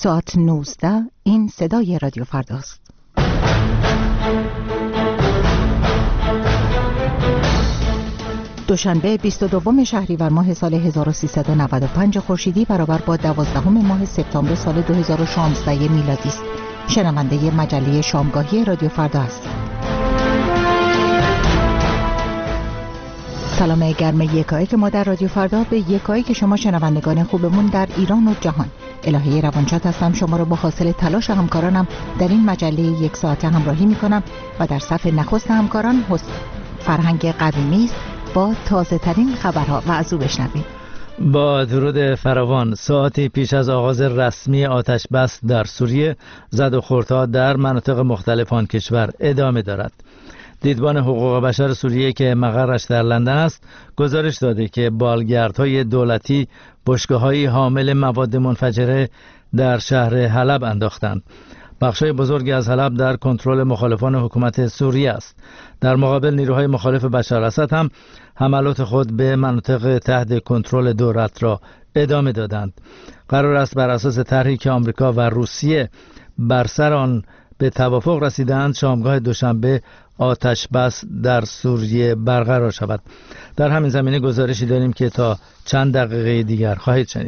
ساعت 19 این صدای رادیو فرداست. دوشنبه 22 شهریور ماه سال 1395 خورشیدی برابر با 12 ماه سپتامبر سال 2016 میلادی است. شنونده مجله شامگاهی رادیو فردا هستید. سلام گرم یکایی که ما در رادیو فردا به یکایی که شما شنوندگان خوبمون در ایران و جهان. الهه روانشاد هستم، شما رو با حاصل تلاش همکارانم در این مجله یک ساعته همراهی میکنم و در صف نخست همکاران فرهنگ قویمی است با تازه ترین خبرها و از او بشنویم. با درود فراوان، ساعتی پیش از آغاز رسمی آتش بس در سوریه، زد و خوردها در مناطق مختلف آن کشور ادامه دارد. دیدبان حقوق بشر سوریه که مقرش در لندن است گزارش داده که بالگردهای دولتی بشکه‌های حامل مواد منفجره در شهر حلب انداختند. بخشای بزرگی از حلب در کنترل مخالفان حکومت سوریه است. در مقابل نیروهای مخالف بشار اسد هم حملات خود به مناطق تحت کنترل دولت را ادامه دادند. قرار است بر اساس طرحی که آمریکا و روسیه بر سر آن به توافق رسیدند شامگاه دوشنبه آتش بس در سوریه برقرار شود. در همین زمینه گزارشی داریم که تا چند دقیقه دیگر خواهید شنید.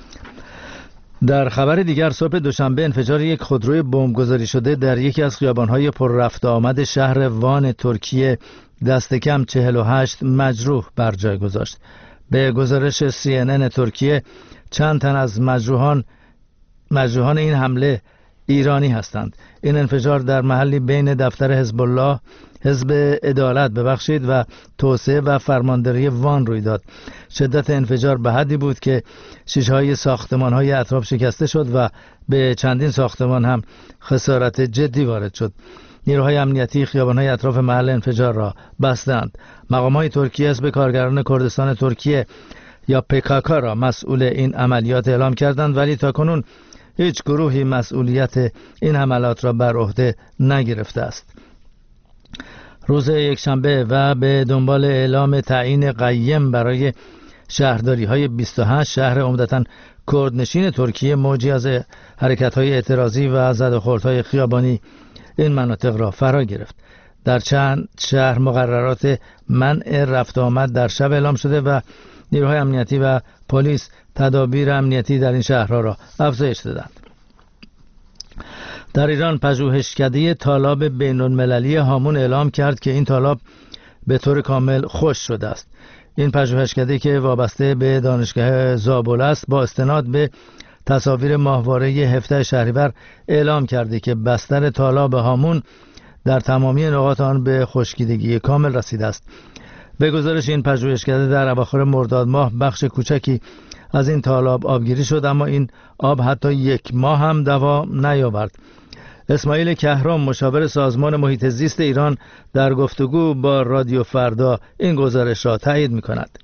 در خبر دیگر، صبح دوشنبه انفجار یک خودروی بمبگذاری شده در یکی از خیابان‌های پر رفت آمد شهر وان ترکیه دست کم 48 مجروح بر جای گذاشت. به گزارش CNN ترکیه، چند تن از مجروحان این حمله ایرانی هستند. این انفجار در محلی بین دفتر حزب عدالت و توسعه و فرمانداری وان روی داد. شدت انفجار به حدی بود که شیشه‌های ساختمان‌های اطراف شکسته شد و به چندین ساختمان هم خسارت جدی وارد شد. نیروهای امنیتی خیابان‌های اطراف محل انفجار را بستند. مقام‌های ترکیه حزب کارگران کردستان ترکیه یا PKK را مسئول این عملیات اعلام کردند، ولی تاکنون هیچ گروهی مسئولیت این حملات را بر عهده نگرفته است. روز یکشنبه و به دنبال اعلام تعیین قیم برای شهرداری‌های 28 شهر عمدتاً کردنشین ترکیه، موجی از حرکت‌های اعتراضی و زدوخوردهای خیابانی این مناطق را فرا گرفت. در چند شهر مقررات منع رفت آمد در شب اعلام شده و نیروهای امنیتی و پلیس تدابیر امنیتی در این شهرها را افزایش دادند. در ایران، پژوهشکده تالاب بین‌المللی هامون اعلام کرد که این تالاب به طور کامل خشک شده است. این پژوهشکده که وابسته به دانشگاه زابل است، با استناد به تصاویر ماهواره 17 شهریور اعلام کرده که بستر تالاب هامون در تمامی نقاط آن به خشکیدگی کامل رسیده است. به گزارش این پژوهشکده، در اواخر مرداد ماه بخش کوچکی از این تالاب آبگیری شد، اما این آب حتی یک ماه هم دوام نیاورد. اسماعیل کهرام، مشاور سازمان محیط زیست ایران، در گفتگو با رادیو فردا این گزارش را تایید می‌کند.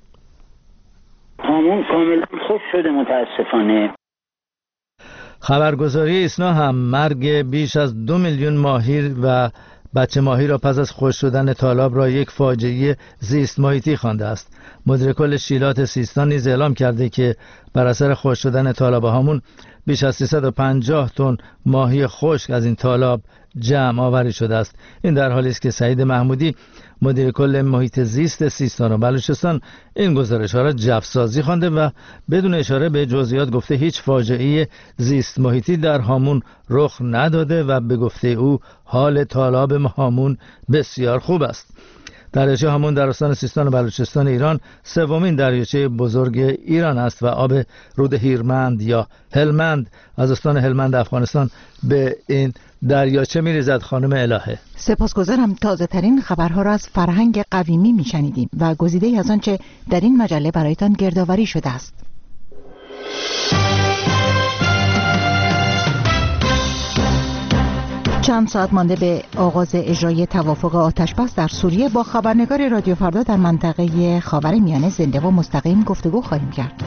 هامون کاملا خشک شده متاسفانه. خبرگزاری ایسنا هم مرگ بیش از 2 میلیون ماهی و بچه ماهی را پس از خشک شدن تالاب را یک فاجعه زیست محیطی خوانده است. مدیر کل شیلات سیستان نیز اعلام کرده که بر اثر خشک شدن تالاب هامون بیش از 350 تن ماهی خشک از این تالاب جمع آوری شده است. این در حالی است که سعید محمودی، مدیر کل محیط زیست سیستان و بلوچستان، این گزارش‌ها را جفسازی خوانده و بدون اشاره به جزئیات گفته هیچ فاجعه زیست محیطی در هامون رخ نداده و به گفته او حال تالاب هامون بسیار خوب است. دریاچه هامون در استان سیستان و بلوچستان ایران سومین دریاچه بزرگ ایران است و آب رود هیرمند یا هلمند از استان هلمند افغانستان به این دریاچه می‌ریزد. خانم الهه، سپاسگزارم. تازه ترین خبرها را از فرهنگ قویمی میشنیدیم و گزیده‌ای از آنچه در این مجله برایتان گردآوری شده است. چند ساعت مانده به آغاز اجرای توافق آتش بس در سوریه با خبرنگار رادیو فردا در منطقه خاورمیانه زنده و مستقیم گفتگو خواهیم کرد.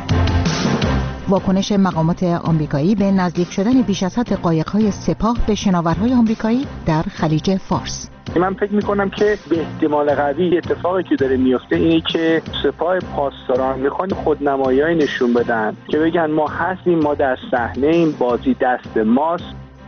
واکنش مقامات آمریکایی به نزدیک شدن بیش از حد قایق‌های سپاه به شناورهای آمریکایی در خلیج فارس. من فکر میکنم که به احتمال قوی اتفاقی که داره میفته اینه که سپاه پاسداران میخوان خودنمایی‌ای نشون بدن که بگن ما هستیم، ما در صحنه این بازی دست ماست.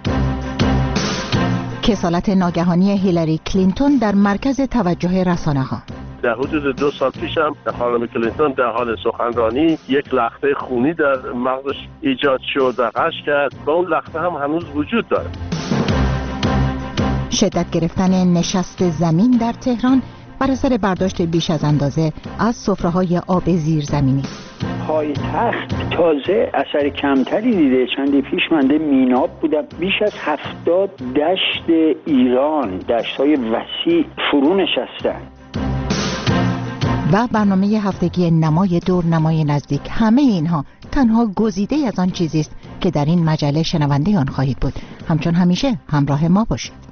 کسالت ناگهانی هیلاری کلینتون در مرکز توجه رسانه‌ها. در حدود 2 سال پیش هم خانم کلینتون در حال سخنرانی یک لخته خونی در مغزش ایجاد شد و غش کرد و اون لخته هم هنوز وجود داره. شدت گرفتن نشست زمین در تهران بر اثر برداشت بیش از اندازه از سفره‌های آب زیرزمینی. پایتخت تازه اثر کمتری دیده. چندی پیش منده میناب بودم، بیش از 70 دشت ایران، دشت‌های وسیع فرو نشستن. و برنامه هفتگی نمای دور نمای نزدیک، همه اینها تنها گزیده از آن چیزی است که در این مجله شنونده آن خواهید بود. همچون همیشه همراه ما باشید.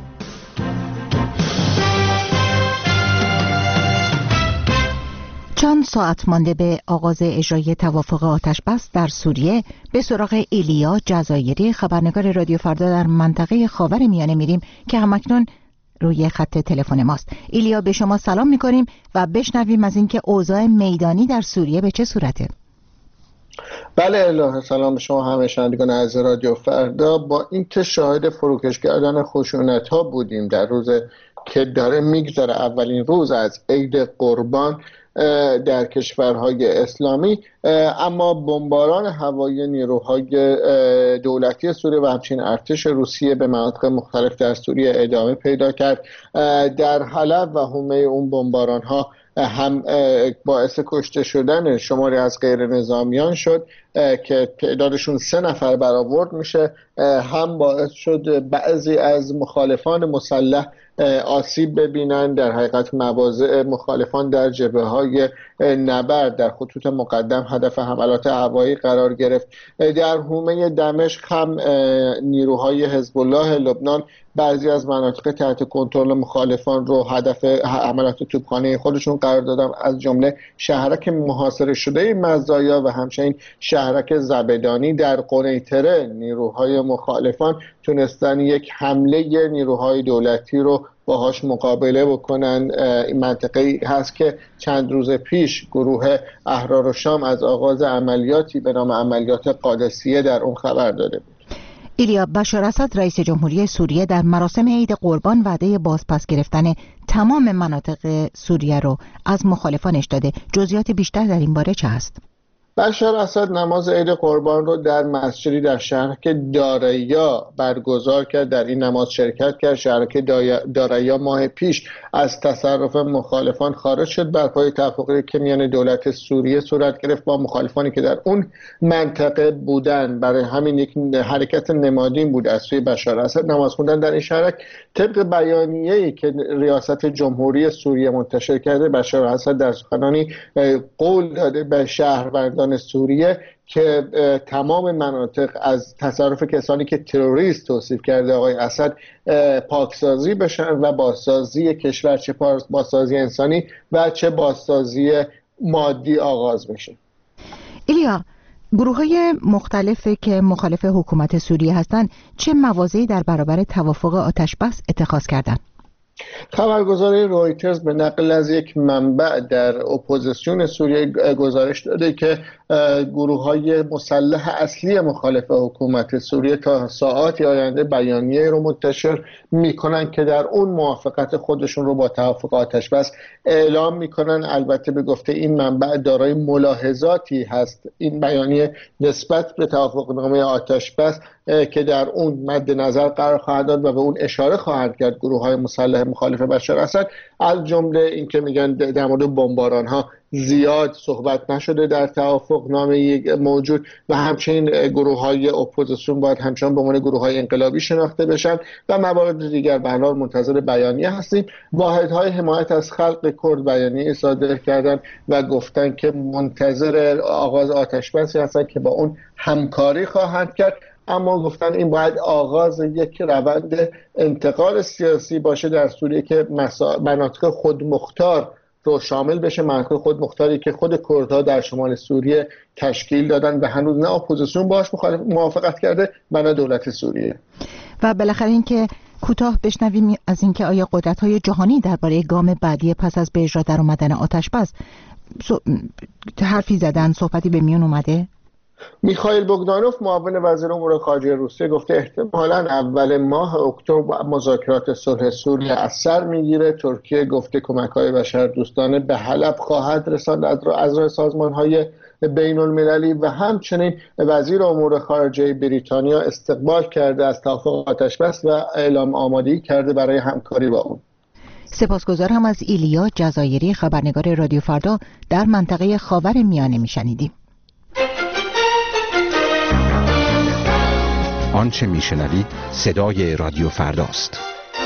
چند ساعت مانده به آغاز اجرای توافق آتش بس در سوریه به سراغ ایلیا جزایری، خبرنگار رادیو فردا در منطقه خاورمیانه میریم که همکنون روی خط تلفن ماست. ایلیا، به شما سلام میکنیم و بشنویم از اینکه اوضاع میدانی در سوریه به چه صورته. بله الهه، سلام به شما همه شنوندگان عزیز رادیو فردا. با اینکه شاهد فروکش کردن خشونت ها بودیم در روز که داره میگذره اولین روز از عید قربان در کشورهای اسلامی، اما بمباران هوایی نیروهای دولتی سوریه و همچنین ارتش روسیه به مناطق مختلف در سوریه ادامه پیدا کرد. در حلب و حومه اون بمباران ها هم باعث کشته شدن شماری از غیر نظامیان شد که تعدادشون 3 نفر برآورد میشه، هم باعث شد بعضی از مخالفان مسلح آسیب ببینن. در حقیقت مواضع مخالفان در جبهه‌های نبرد در خطوط مقدم هدف حملات هوایی قرار گرفت. در حومه دمشق هم نیروهای حزب الله لبنان بعضی از مناطق تحت کنترل مخالفان رو هدف حملات توپخانه خودشون قرار دادن، از جمله شهرک محاصره شده مزایا و همچنین شهرک زبدانی. در قنیطره نیروهای مخالفان تونستن یک حمله نیروهای دولتی رو باهاش مقابله بکنن. این منطقه‌ای هست که چند روز پیش گروه احرار الشام از آغاز عملیاتی به نام عملیات قادسیه در اون خبر داده بود. ایلیا، بشار اسد رئیس جمهوری سوریه در مراسم عید قربان وعده بازپس گرفتن تمام مناطق سوریه رو از مخالفانش داده. جزئیات بیشتر در این باره چه هست؟ بشار اسد نماز عید قربان رو در مسجدی در شهرک داریا برگزار کرد. در این نماز شرکت کرد. شهرک داریا ماه پیش از تصرف مخالفان خارج شد بر پای توافقی که میان دولت سوریه صورت گرفت با مخالفانی که در اون منطقه بودن. برای همین یک حرکت نمادین بود از سوی بشار اسد نماز خوندن در این شهرک. طبق بیانیه‌ای که ریاست جمهوری سوریه منتشر کرده، بشار اسد در سخنرانی قول داده به شهروندان سوریه که تمام مناطق از تصرف کسانی که تروریست توصیف کرده آقای اسد پاکسازی بشن و بازسازی کشور، چه بازسازی انسانی و چه بازسازی مادی آغاز بشه. ایلیا، گروه‌های مختلفی که مخالف حکومت سوریه هستند چه مواضعی در برابر توافق آتش بس اتخاذ کردند؟ خبرگزاری رویترز به نقل از یک منبع در اپوزیسیون سوریه گزارش داده که گروه‌های مسلح اصلی مخالف حکومت سوریه تا ساعاتی آینده بیانیه رو منتشر میکنن که در اون موافقت خودشون رو با توافق آتش بس اعلام میکنن. البته به گفته این منبع دارای ملاحظاتی هست این بیانیه نسبت به توافقنامه آتش بس که در اون مد نظر قرار خواهد داد و به اون اشاره خواهد کرد گروه‌های مسلح مخالف بشار اسد، از جمله این که میگن در مورد بمباران ها زیاد صحبت نشده در توافقنامه موجود و همچنین گروه‌های اپوزیسیون باید همچنان به عنوان گروه‌های انقلابی شناخته بشن و موارد دیگر. به هر حال منتظر بیانیه هستیم. واحدهای حمایت از خلق کرد بیانیه صادر کردن و گفتن که منتظر آغاز آتش بسی هستن که با اون همکاری خواهند کرد، اما گفتن این باید آغاز یک روند انتقال سیاسی باشه در سوریه که مناطق خودمختار رو شامل بشه، مناطق خودمختاری که خود کردها در شمال سوریه تشکیل دادن و هنوز نه اپوزیسیون باهاش موافقت کرده و نه دولت سوریه. و بالاخره این که کوتاه بشنویم از اینکه آیا قدرت‌های جهانی درباره گام بعدی پس از به اجرا در آمدن آتش‌بس حرفی زدن، صحبتی به میون اومده؟ میخائیل بوگدانوف معاون وزیر امور خارجه روسیه گفته احتمالاً اول ماه اکتبر مذاکرات صلح سوریه از سر میگیره. ترکیه گفته کمک‌های بشردوستانه به حلب خواهد رساند از راه سازمان‌های بین المللی و همچنین وزیر امور خارجه بریتانیا استقبال کرده از توافق آتش‌بس و اعلام آمادگی کرده برای همکاری با اون. سپاسگزارم. از ایلیا جزایری، خبرنگار رادیو فردا در منطقه خاورمیانه میشنیدیم. آنچه میشنوید صدای رادیو فرداست.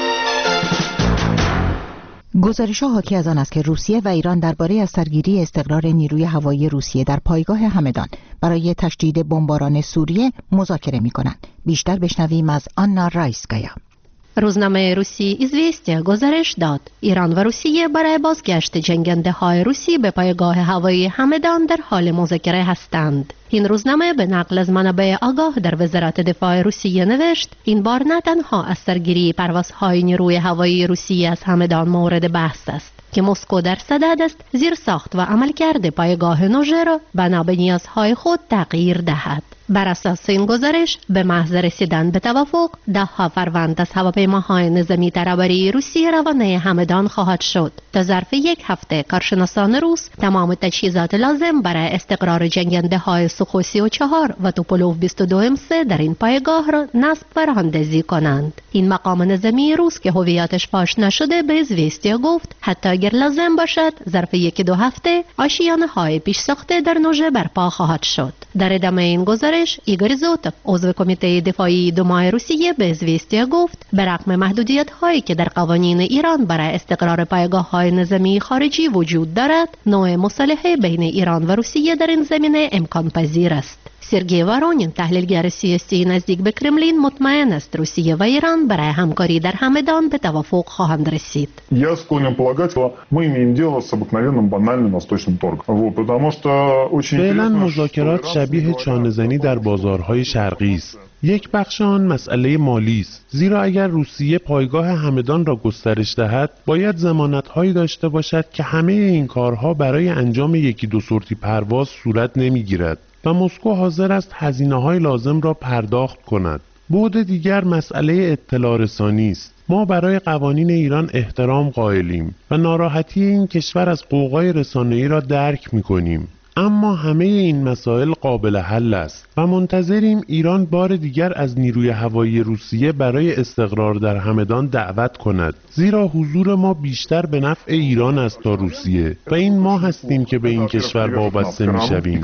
گزارش‌ها حاکی از آن است که روسیه و ایران درباره از سرگیری استقرار نیروی هوایی روسیه در پایگاه همدان برای تشدید بمباران سوریه مذاکره می‌کنند. بیشتر بشنویم از آنا رایسکایا. روزنامه روسی ایزویستیا گزارش داد ایران و روسیه برای بازگشت جنگنده‌های روسی به پایگاه هوایی همدان در حال مذاکره هستند. این روزنامه به نقل از منابع آگاه در وزارت دفاع روسیه نوشت این بار نه تنها از سرگیری پروازهای نیروی هوایی روسیه از همدان مورد بحث است که مسکو در صدد است زیرساخت و عملکرد پایگاه نوژه را بنا به نیازهای خود تغییر دهد. بر اساس این گزارش به محض رسیدن به توافق 10 فروند از هواپیماهای نظامی ترابری روسیه روانه همدان خواهد شد. تا ظرف 1 هفته کارشناسان روس تمام تجهیزات لازم برای استقرار جنگنده‌های سوخوی 34 و توپولوف 22M3 در این پایگاه را نصب و راهاندازی کنند. این مقام نظامی روس که هویتش فاش نشده به ایزویستیا گفت حتی اگر لازم باشد ظرف 1-2 هفته آشیانه‌های پیش ساخته در نوژه برپا خواهد شد. در ادامه این گزارش ایگور زوتوف عضو کمیته دفاعی دومای روسیه به ایزویستیا گفت به رغم محدودیت‌هایی که در قوانین ایران برای استقرار پایگاه‌های نظامی خارجی وجود دارد، نوع مصالحه بین ایران و روسیه در این زمینه امکان پذیر است. سرگئی وارونین تحلیلگر سیاسی نزدیک به کرملین مطمئن است روسیه و ایران برای همکاری در همدان به توافق خواهند رسید. Я склонен полагать, что мы имеем дело с обыкновенным банальным восточным торгом. Потому что очень فعلا مذاکرات شبیه چانه‌زنی در بازارهای شرقی است. یک بخش آن مسئله مالی است، زیرا اگر روسیه پایگاه همدان را گسترش دهد باید ضمانت‌هایی داشته باشد که همه این کارها برای انجام 1-2 سورتی پرواز صورت نمی‌گیرد و مسکو حاضر است هزینه‌های لازم را پرداخت کند. بعد دیگر مسئله اطلاع رسانی است. ما برای قوانین ایران احترام قائلیم و ناراحتی این کشور از غوغای رسانه‌ای را درک می‌کنیم. اما همه این مسائل قابل حل است و منتظریم ایران بار دیگر از نیروی هوایی روسیه برای استقرار در همدان دعوت کند، زیرا حضور ما بیشتر به نفع ایران است تا روسیه و این ما هستیم که به این کشور وابسته می‌شویم.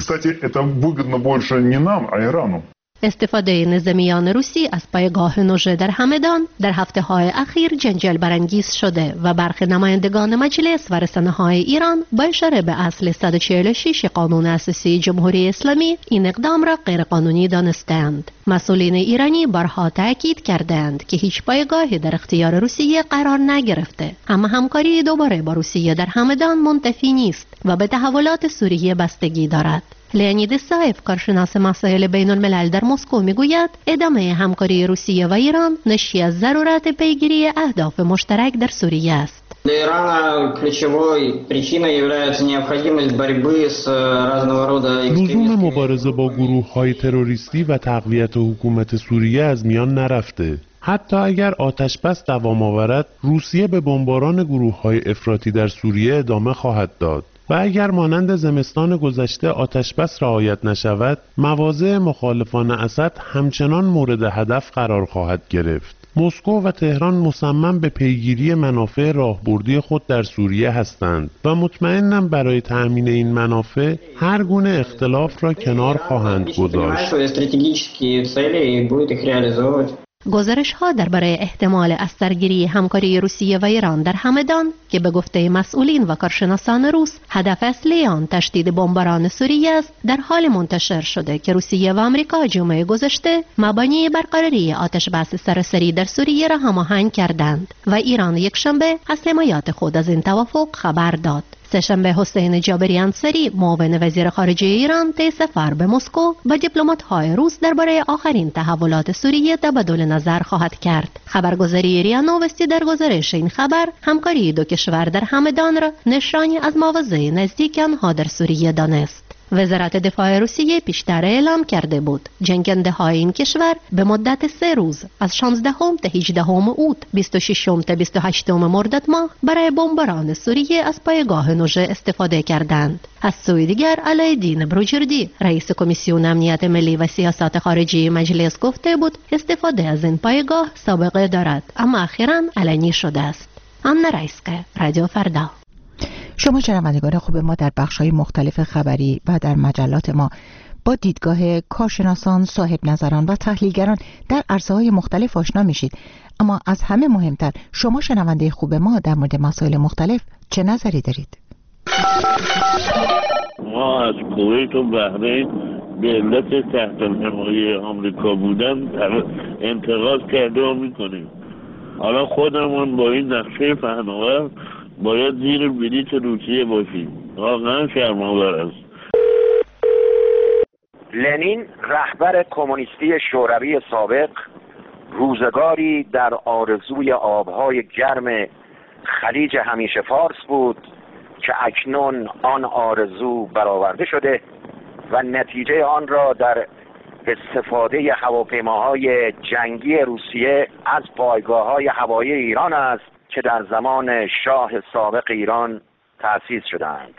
استفاده نظامیان روسی از پایگاه نوژه در همدان در هفته‌های اخیر جنجال برانگیز شده و برخی نمایندگان مجلس و رسانه‌های ایران با اشاره به اصل 146 قانون اساسی جمهوری اسلامی این اقدام را غیرقانونی دانستند. مسئولین ایرانی بارها تاکید کردند که هیچ پایگاهی در اختیار روسیه قرار نگرفته، اما همکاری دوباره با روسیه در همدان منتفی نیست و به تحولات سوریه بستگی دارد. لئونید سایف کارشناس مسائل بین الملل در مسکو میگوید ادامه همکاری روسیه و ایران ناشی از ضرورت پیگیری اهداف مشترک در سوریه است. Для Ирана ключевой причиной является необходимость борьбы с разного рода لزوم مبارزه با گروه‌های تروریستی و تقویت حکومت سوریه از میان نرفته. حتی اگر آتش بس دوام آورد، روسیه به بمباران گروه‌های افراطی در سوریه ادامه خواهد داد. و اگر مانند زمستان گذشته آتشبس رعایت نشود، مواضع مخالفان اسد همچنان مورد هدف قرار خواهد گرفت. مسکو و تهران مصمم به پیگیری منافع راهبردی خود در سوریه هستند و مطمئنم برای تأمین این منافع هر گونه اختلاف را کنار خواهند گذاشت. گزارش‌ها درباره احتمال از سرگیری همکاری روسیه و ایران در همدان که به گفته مسئولین و کارشناسان روس هدف اصلی آن تشدید بمباران سوریه است، در حال منتشر شده که روسیه و آمریکا جمعه گذشته مبانی برقراری آتش‌بس سراسری در سوریه را هماهنگ کردند و ایران یکشنبه از حمایت خود از این توافق خبر داد. سه‌شنبه حسین جابری انصاری معاون وزیر خارجه ایران طی سفر به مسکو با دیپلمات‌های روس درباره آخرین تحولات سوریه تبادل نظر خواهد کرد. خبرگزاری ریا نوستی در گزارش این خبر همکاری دو کشور در همدان را نشانی از مواضع نزدیک آنها در سوریه دانست. وزارت دفاع روسیه پیشتر اعلام کرده بود جنگنده های این کشور به مدت 3 روز از 16 تا 18 اوت 26 تا 28 مرداد ماه برای بمباران سوریه از پایگاه نوژه استفاده کردند. از سوی دیگر علایالدین بروجردی رئیس کمیسیون امنیت ملی و سیاست خارجی مجلس گفته بود استفاده از این پایگاه سابقه دارد اما اخیراً علنی شده است. آنا رایسکه، رادیو فردا. شما شنوندگان خوب ما در بخش‌های مختلف خبری و در مجلات ما با دیدگاه کارشناسان، صاحب نظران و تحلیلگران در عرصه‌های مختلف آشنا میشید. اما از همه مهمتر شما شنونده خوب ما در مورد مسائل مختلف چه نظری دارید؟ ما از کویت و بحرین به علت تحت حمایه آمریکا بودن انتقاد کرده و میکنیم. حالا خودمون با این نقشه پهناور باید زیر بلیط روسیه باشیم. واقعا شرم‌آور است. لنین رهبر کمونیستی شوروی سابق روزگاری در آرزوی آبهای گرم خلیج همیشه فارس بود که اکنون آن آرزو برآورده شده و نتیجه آن را در استفاده هواپیماهای جنگی روسیه از پایگاه‌های هوایی ایران است که در زمان شاه سابق ایران تأسیس شدند.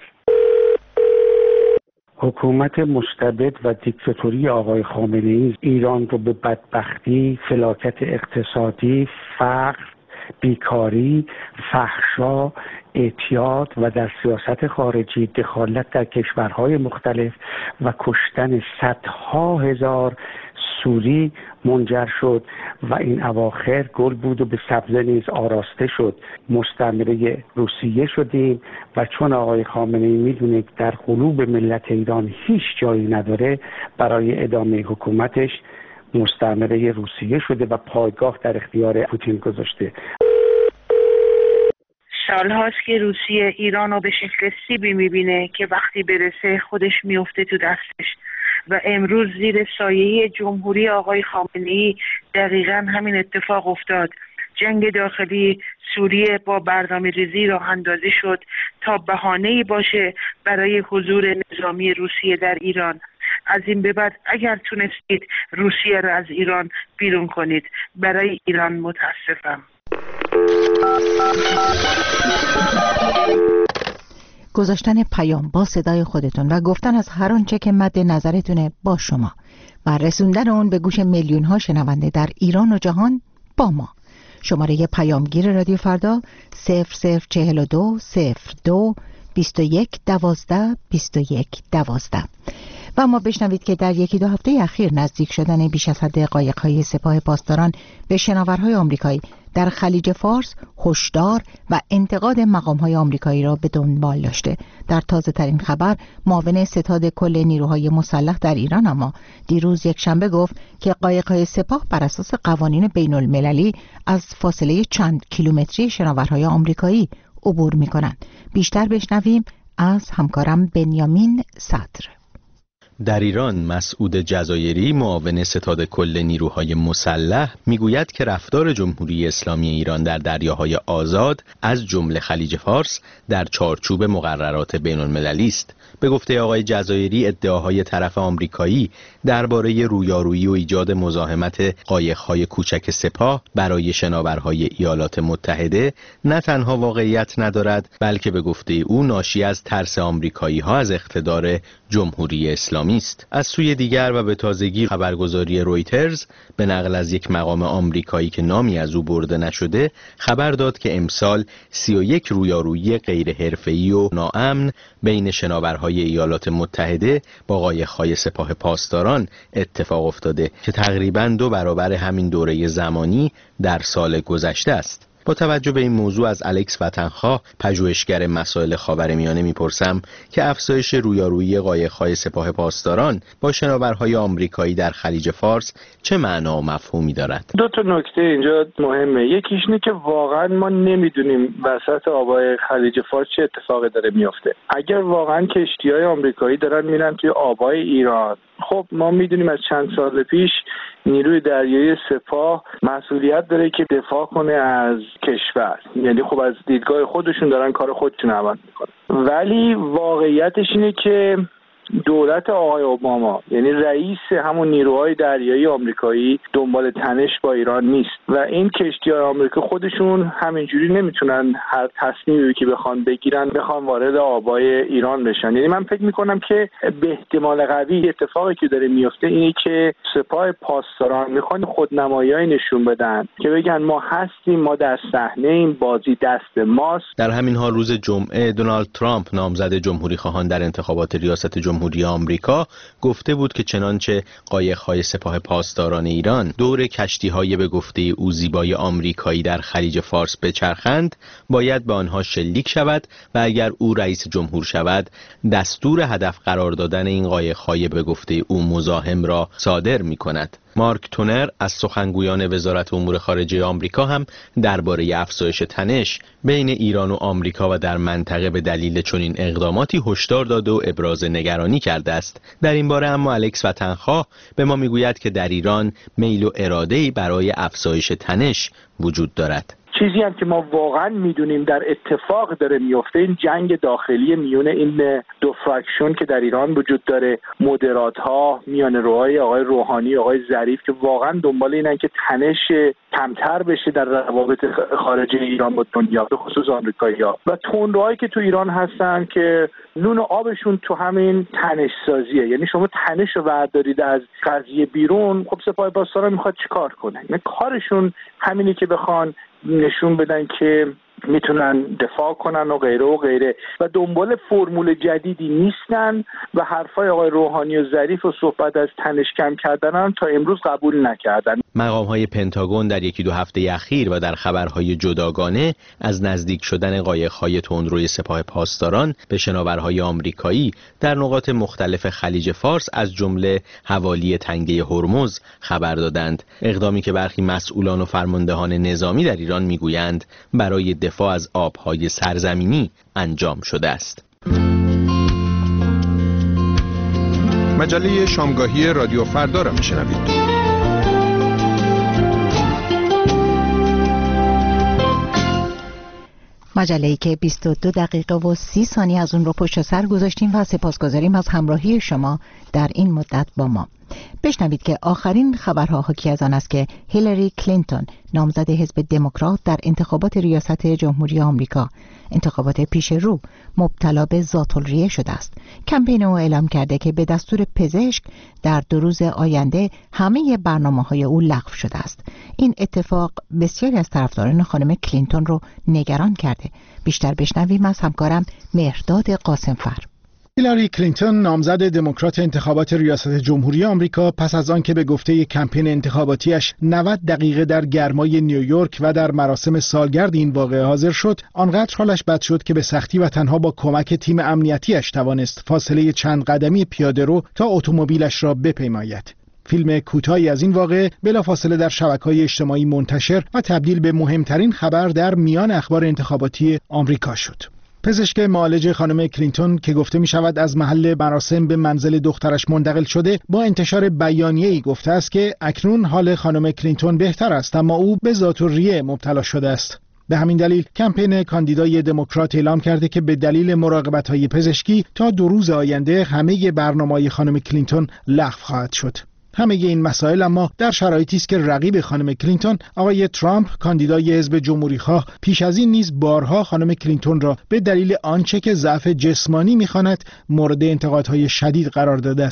حکومت مستبد و دیکتاتوری آقای خامنه‌ای ایران رو به بدبختی، فلاکت اقتصادی، فقر، بیکاری، فحشا، اعتیاد و در سیاست خارجی دخالت در کشورهای مختلف و کشتن صدها هزار سوری منجر شد و این اواخر گل بود و به سبزه نیز آراسته شد. مستعمره روسیه شدیم و چون آقای خامنه‌ای میدونه در قلوب ملت ایران هیچ جایی نداره، برای ادامه حکومتش مستعمره روسیه شده و پایگاه در اختیار پوتین گذاشته. سالهاست که روسیه ایران رو به شکل سیبی میبینه که وقتی برسه خودش میفته تو دستش و امروز زیر سایه جمهوری آقای خامنه‌ای دقیقاً همین اتفاق افتاد. جنگ داخلی سوریه با برنامه‌ریزی راه اندازی شد تا بهانه‌ای باشه برای حضور نظامی روسیه در ایران. از این به بعد اگر تونستید روسیه را از ایران بیرون کنید، برای ایران متاسفم. گذاشتن پیام با صدای خودتون و گفتن از هر آنچه که مد نظرتونه با شما و رسوندن اون به گوش میلیون ها شنونده در ایران و جهان با ما. شماره پیامگیر رادیو فردا 0042 02 21 12 21 12. و ما بشنوید که در 1-2 هفته اخیر نزدیک شدن بیش از حد قایق‌های سپاه پاسداران به شناورهای آمریکایی در خلیج فارس هشدار و انتقاد مقام‌های آمریکایی را به دنبال داشته. در تازه‌ترین خبر معاون ستاد کل نیروهای مسلح در ایران اما دیروز یکشنبه گفت که قایق‌های سپاه بر اساس قوانین بین‌المللی از فاصله چند کیلومتری شناورهای آمریکایی عبور می‌کنند. بیشتر بشنویم از همکارم بنیامین صدر. در ایران مسعود جزایری معاون ستاد کل نیروهای مسلح میگوید که رفتار جمهوری اسلامی ایران در دریاهای آزاد از جمله خلیج فارس در چارچوب مقررات بین‌المللی است. به گفته آقای جزایری ادعاهای طرف آمریکایی درباره رویارویی و ایجاد مزاحمت قایق‌های کوچک سپاه برای شناورهای ایالات متحده نه تنها واقعیت ندارد بلکه به گفته او ناشی از ترس آمریکایی‌ها از اقتدار جمهوری اسلامی است. از سوی دیگر و به تازگی خبرگزاری رویترز به نقل از یک مقام آمریکایی که نامی از او برده نشده خبر داد که امسال 31 رویارویی غیر حرفه‌ای و ناامن بین شناورهای ایالات متحده با قایق‌های سپاه پاسداران اتفاق افتاده که تقریباً 2 برابر همین دوره زمانی در سال گذشته است. با توجه به این موضوع از الکس وطنخواه، پژوهشگر مسائل خاورمیانه میپرسم که افزایش رویارویی قایق‌های سپاه پاسداران با شناورهای آمریکایی در خلیج فارس چه معنا و مفهومی دارد؟ دو تا نکته اینجا مهمه. یکیش اینه که واقعا ما نمیدونیم وسط آبهای خلیج فارس چه اتفاقی داره میفته. اگر واقعا کشتی‌های آمریکایی دارن میرن توی آبهای ایران، خب ما میدونیم از چند سال پیش نیروی دریایی سپاه مسئولیت داره که دفاع کنه از کشور، یعنی خب از دیدگاه خودشون دارن کار خودشون عمل میکنن. ولی واقعیتش اینه که دولت آقای اوباما، یعنی رئیس همون نیروهای دریایی آمریکایی، دنبال تنش با ایران نیست و این کشتی‌های آمریکا خودشون همینجوری نمیتونن هر تصمیمی که بخوان بگیرن وارد آبای ایران بشن. یعنی من فکر میکنم که به احتمال قوی اتفاقی که داره میفته اینه که سپاه پاسداران میخوان خودنمایی‌ای نشون بدن که بگن ما هستیم، ما در صحنه این بازی دست ماست. در همین حال روز جمعه دونالد ترامپ نامزد جمهوری خواهان در انتخابات ریاست جمهوری آمریکا گفته بود که چنانچه قایق‌های سپاه پاسداران ایران دور کشتی‌های به گفته او زیبای آمریکایی در خلیج فارس بچرخند، باید به آنها شلیک شود و اگر او رئیس جمهور شود دستور هدف قرار دادن این قایق‌های به گفته او مزاحم را صادر می‌کند. مارک تونر از سخنگویان وزارت امور خارجه آمریکا هم درباره افزایش تنش بین ایران و آمریکا و در منطقه به دلیل چنین اقداماتی هشدار داده و ابراز نگرانی کرده است. در این باره اما الکس وطنخواه به ما میگوید که در ایران میل و اراده‌ای برای افزایش تنش وجود دارد. چیزی هم که ما واقعا میدونیم در اتفاق داره میفته این جنگ داخلی میون این دو فراکشن که در ایران وجود داره، مودرات ها، میانه‌روهای آقای روحانی، آقای ظریف، که واقعا دنبال اینن که تنش کمتر بشه در روابط خارجی ایران با دنیا، به خصوص آمریکایی‌ها، و تندروهایی که تو ایران هستن که نون و آبشون تو همین تنش سازیه. یعنی شما تنش رو بردارید از قضیه بیرون، خب سپاه پاسداران میخواد چیکار کنه؟ یعنی کارشون همینه که بخوان نشون بدن که میتونن دفاع کنن و غیره و غیره و دنبال فرمول جدیدی نیستن و حرفای آقای روحانی و ظریف و صحبت از تنش کم کردن هم تا امروز قبول نکردن. مقام‌های پنتاگون در یکی دو هفته اخیر و در خبرهای جداگانه از نزدیک شدن قایق‌های تندروی سپاه پاسداران به شناورهای آمریکایی در نقاط مختلف خلیج فارس از جمله حوالی تنگه هرمز خبر دادند. اقدامی که برخی مسئولان و فرماندهان نظامی در ایران میگویند برای دفاع از آبهای سرزمینی انجام شده است. مجله شامگاهی رادیو فردا را میشنوید. مجله‌ای که 22 دقیقه و 30 ثانیه از اون رو پشت سر گذاشتیم و سپاسگزاریم از همراهی شما در این مدت با ما. بشنوید که آخرین خبرها حاکی از آن است که هیلاری کلینتون نامزد حزب دموکرات در انتخابات ریاست جمهوری آمریکا، انتخابات پیش رو، مبتلا به ذات‌الریه شده است. کمپین او اعلام کرده که به دستور پزشک در 2 روز آینده همه برنامه‌های او لغو شده است. این اتفاق بسیاری از طرفداران خانم کلینتون رو نگران کرده. بیشتر بشنویم از همکارم مهرداد قاسمفر. هیلاری کلینتون نامزد دموکرات انتخابات ریاست جمهوری آمریکا پس از آنکه به گفته کمپین انتخاباتیش 90 دقیقه در گرمای نیویورک و در مراسم سالگرد این واقعه حاضر شد، آنقدر حالش بد شد که به سختی و تنها با کمک تیم امنیتیش توانست فاصله چند قدمی پیاده رو تا اتومبیلش را بپیماید. فیلم کوتاهی از این واقعه بلافاصله در شبکه‌های اجتماعی منتشر و تبدیل به مهمترین خبر در میان اخبار انتخاباتی آمریکا شد. پزشک معالج خانم کلینتون که گفته می شود از محل مراسم به منزل دخترش منتقل شده، با انتشار بیانیه‌ای گفته است که اکنون حال خانم کلینتون بهتر است اما او به ذات‌الریه مبتلا شده است. به همین دلیل کمپین کاندیدای دموکرات اعلام کرده که به دلیل مراقبت‌های پزشکی تا 2 روز آینده همه برنامه‌های خانم کلینتون لغو خواهد شد. همه این مسائل اما در شرایطی است که رقیب خانم کلینتون، آقای ترامپ، کاندیدای حزب جمهوری‌خواه، پیش از این نیز بارها خانم کلینتون را به دلیل آنچه که ضعف جسمانی می‌خواند مورد انتقادهای شدید قرار داده است.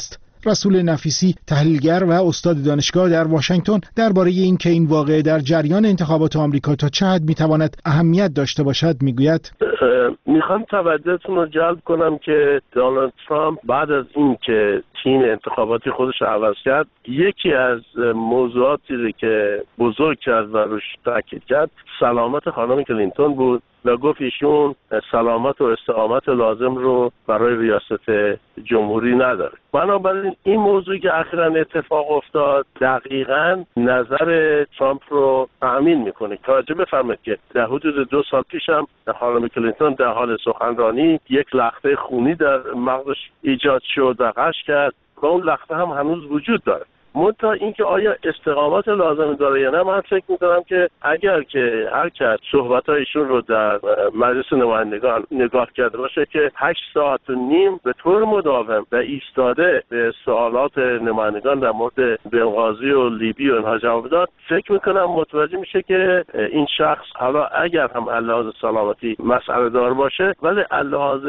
رسول نفیسی، تحلیلگر و استاد دانشگاه در واشنگتن، درباره اینکه این واقعه در جریان انتخابات آمریکا تا چه حد میتواند اهمیت داشته باشد میگوید: میخوام توجهتون رو جلب کنم که دونالد ترامپ بعد از اینکه تیم انتخاباتی خودش عوض کرد، یکی از موضوعاتی که بزرگ کرد و روش تاکید کرد سلامت خانم کلینتون بود و گفت ایشون سلامت و استقامت لازم رو برای ریاست جمهوری نداره. بنابراین این موضوعی که اخیراً اتفاق افتاد دقیقاً نظر ترامپ رو تأمین میکنه. توجه بفرمایید که در حدود 2 سال پیش هم خانم کلینتون در حال سخنرانی یک لخته خونی در مغزش ایجاد شد و غش کرد و اون لخته هم هنوز وجود داره. منتها اینکه آیا استقامت لازم داره یا نه، من فکر میکنم که اگر که هر کس صحبتایشون رو در مجلس نمایندگان نگاه کرده باشه که 8 ساعت و نیم به طور مداوم و ایستاده به سوالات نمایندگان در مورد بنغازی و لیبی و اینها جواب داد، فکر میکنم متوجه میشه که این شخص حالا اگر هم لحاظ سلامتی مسئله دار باشه، ولی لحاظ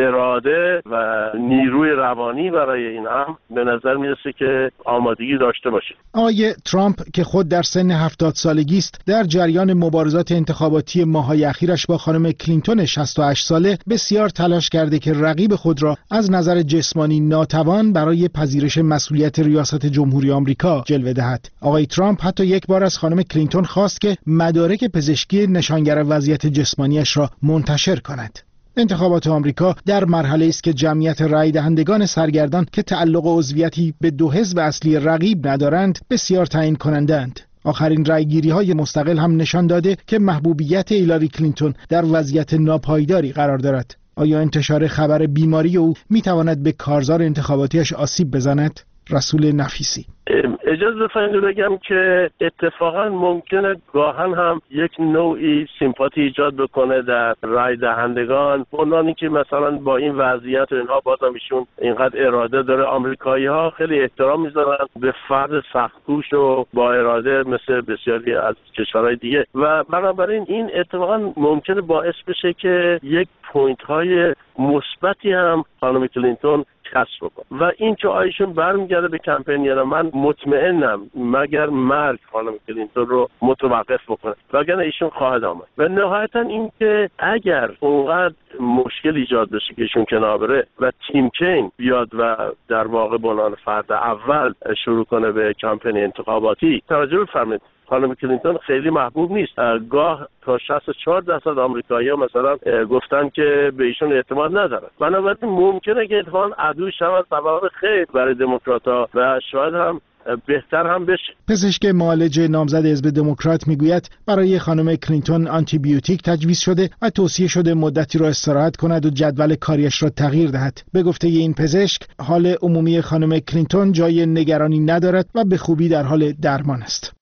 اراده و نیروی روانی برای این هم به نظر میرسه که آمادگی داشته باشه. آقای ترامپ که خود در سن 70 سالگی است، در جریان مبارزات انتخاباتی ماه‌های اخیرش با خانم کلینتون 68 ساله بسیار تلاش کرده که رقیب خود را از نظر جسمانی ناتوان برای پذیرش مسئولیت ریاست جمهوری آمریکا جلوه دهد. آقای ترامپ حتی یک بار از خانم کلینتون خواست که مدارک پزشکی نشانگر وضعیت جسمانیش را منتشر کند. انتخابات آمریکا در مرحله است که جمعیت رای دهندگان سرگردان که تعلق و عضویتی به 2 حزب اصلی رقیب ندارند بسیار تعیین کنندند. آخرین رایگیری‌های مستقل هم نشان داده که محبوبیت هیلاری کلینتون در وضعیت ناپایداری قرار دارد. آیا انتشار خبر بیماری او میتواند به کارزار انتخاباتیش آسیب بزند؟ رسول نفیسی: اجازه بفرمایید بگم که اتفاقا ممکنه گاهن هم یک نوعی سیمپاتی ایجاد بکنه در رای دهندگان، اونانی که مثلا با این وضعیت و اینها بازم ایشون اینقدر اراده داره. آمریکایی‌ها خیلی احترام میذارن به فرد سخت‌کوش و با اراده مثل بسیاری از کشورهای دیگه و بنابراین این اتفاقا ممکنه باعث بشه که یک پوینت‌های مثبتی هم خانم کلینتون کسب بکنه و این که آیشون برمیگرده به کمپین یا من مطمئنم مگر مرگ خانم کلینتون رو متوقف بکنه وگرنه ایشون خواهد آمد. و نهایتا این که اگر اونقدر مشکل ایجاد بشه که ایشون کنار بره و تیم کین بیاد و در واقع به عنوان فرد اول شروع کنه به کمپین انتخاباتی، توجه بفرمایید خانم کلینتون خیلی محبوب نیست. گاه تا 64% آمریکایی‌ها مثلا گفتن که به ایشون اعتماد ندارن. بنابراین ممکنه که اتفاقاً عدو شود سبب خیر برای دموکرات‌ها و شاید هم بهتر هم بشه. پزشک معالج نامزد حزب دموکرات میگوید برای خانم کلینتون آنتی بیوتیک تجویز شده و توصیه شده مدتی را استراحت کند و جدول کاریش را تغییر دهد. به گفته این پزشک حال عمومی خانم کلینتون جای نگرانی ندارد و به خوبی در حال درمان است.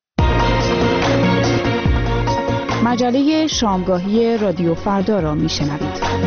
مجله شامگاهی رادیو فردا را میشنوید.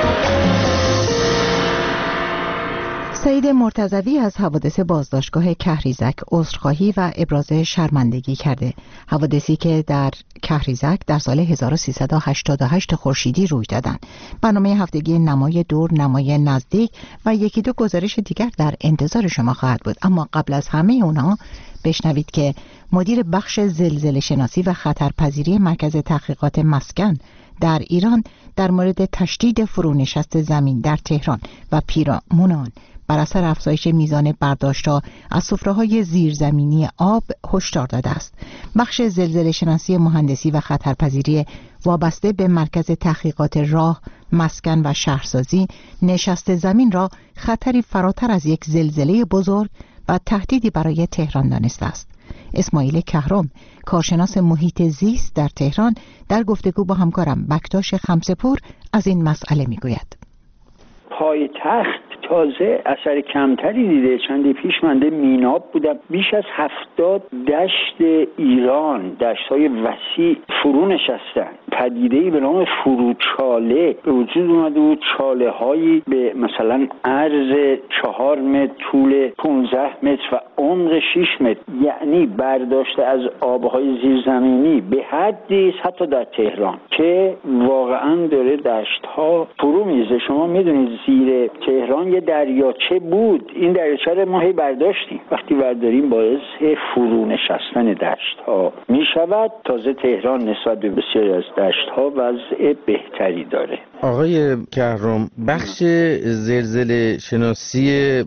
سعید مرتضوی از حوادث بازداشتگاه کهریزک عذرخواهی و ابراز شرمندگی کرده. حوادثی که در کهریزک در سال 1388 خورشیدی روی دادند. برنامه هفتگی نمای دور، نمای نزدیک و یکی دو گزارش دیگر در انتظار شما خواهد بود. اما قبل از همه اونها بشنوید که مدیر بخش زلزله شناسی و خطرپذیری مرکز تحقیقات مسکن در ایران در مورد تشدید فرونشست زمین در تهران و پیرامون بر اثر افزایش میزان برداشت‌ها از سفره‌های زیرزمینی آب هشدار داده است. بخش زلزله شناسی مهندسی و خطرپذیری وابسته به مرکز تحقیقات راه، مسکن و شهرسازی نشست زمین را خطری فراتر از یک زلزله بزرگ و تهدیدی برای تهران دانسته است. اسماعیل کهرم، کارشناس محیط زیست در تهران، در گفتگو با همکارم بکتاش خمسه‌پور از این مسئله میگوید. پایتخت تازه اثر کمتری دیده. چندی پیش منده میناب بودم، بیش از 70 دشت ایران، دشت‌های وسیع فرو نشستن پدیده‌ای به نام فروچاله به وجود اومده بود. چاله هایی به مثلا عرض 4 متر، طول 15 متر و عمق 6 متر، یعنی برداشته از آبهای زیرزمینی به حدی حتی در تهران که واقعا داره دشت‌ها فرو میزه. شما میدونید زیر تهران یه دریاچه بود، این دریاچه رو ما هی برداشتیم، وقتی برداریم باعث فرو نشستن دشت‌ها میشود. تازه تهران نسبت به بسیاری از دشت‌ها وضع بهتری داره. آقای کهرام، بخش زلزله شناسی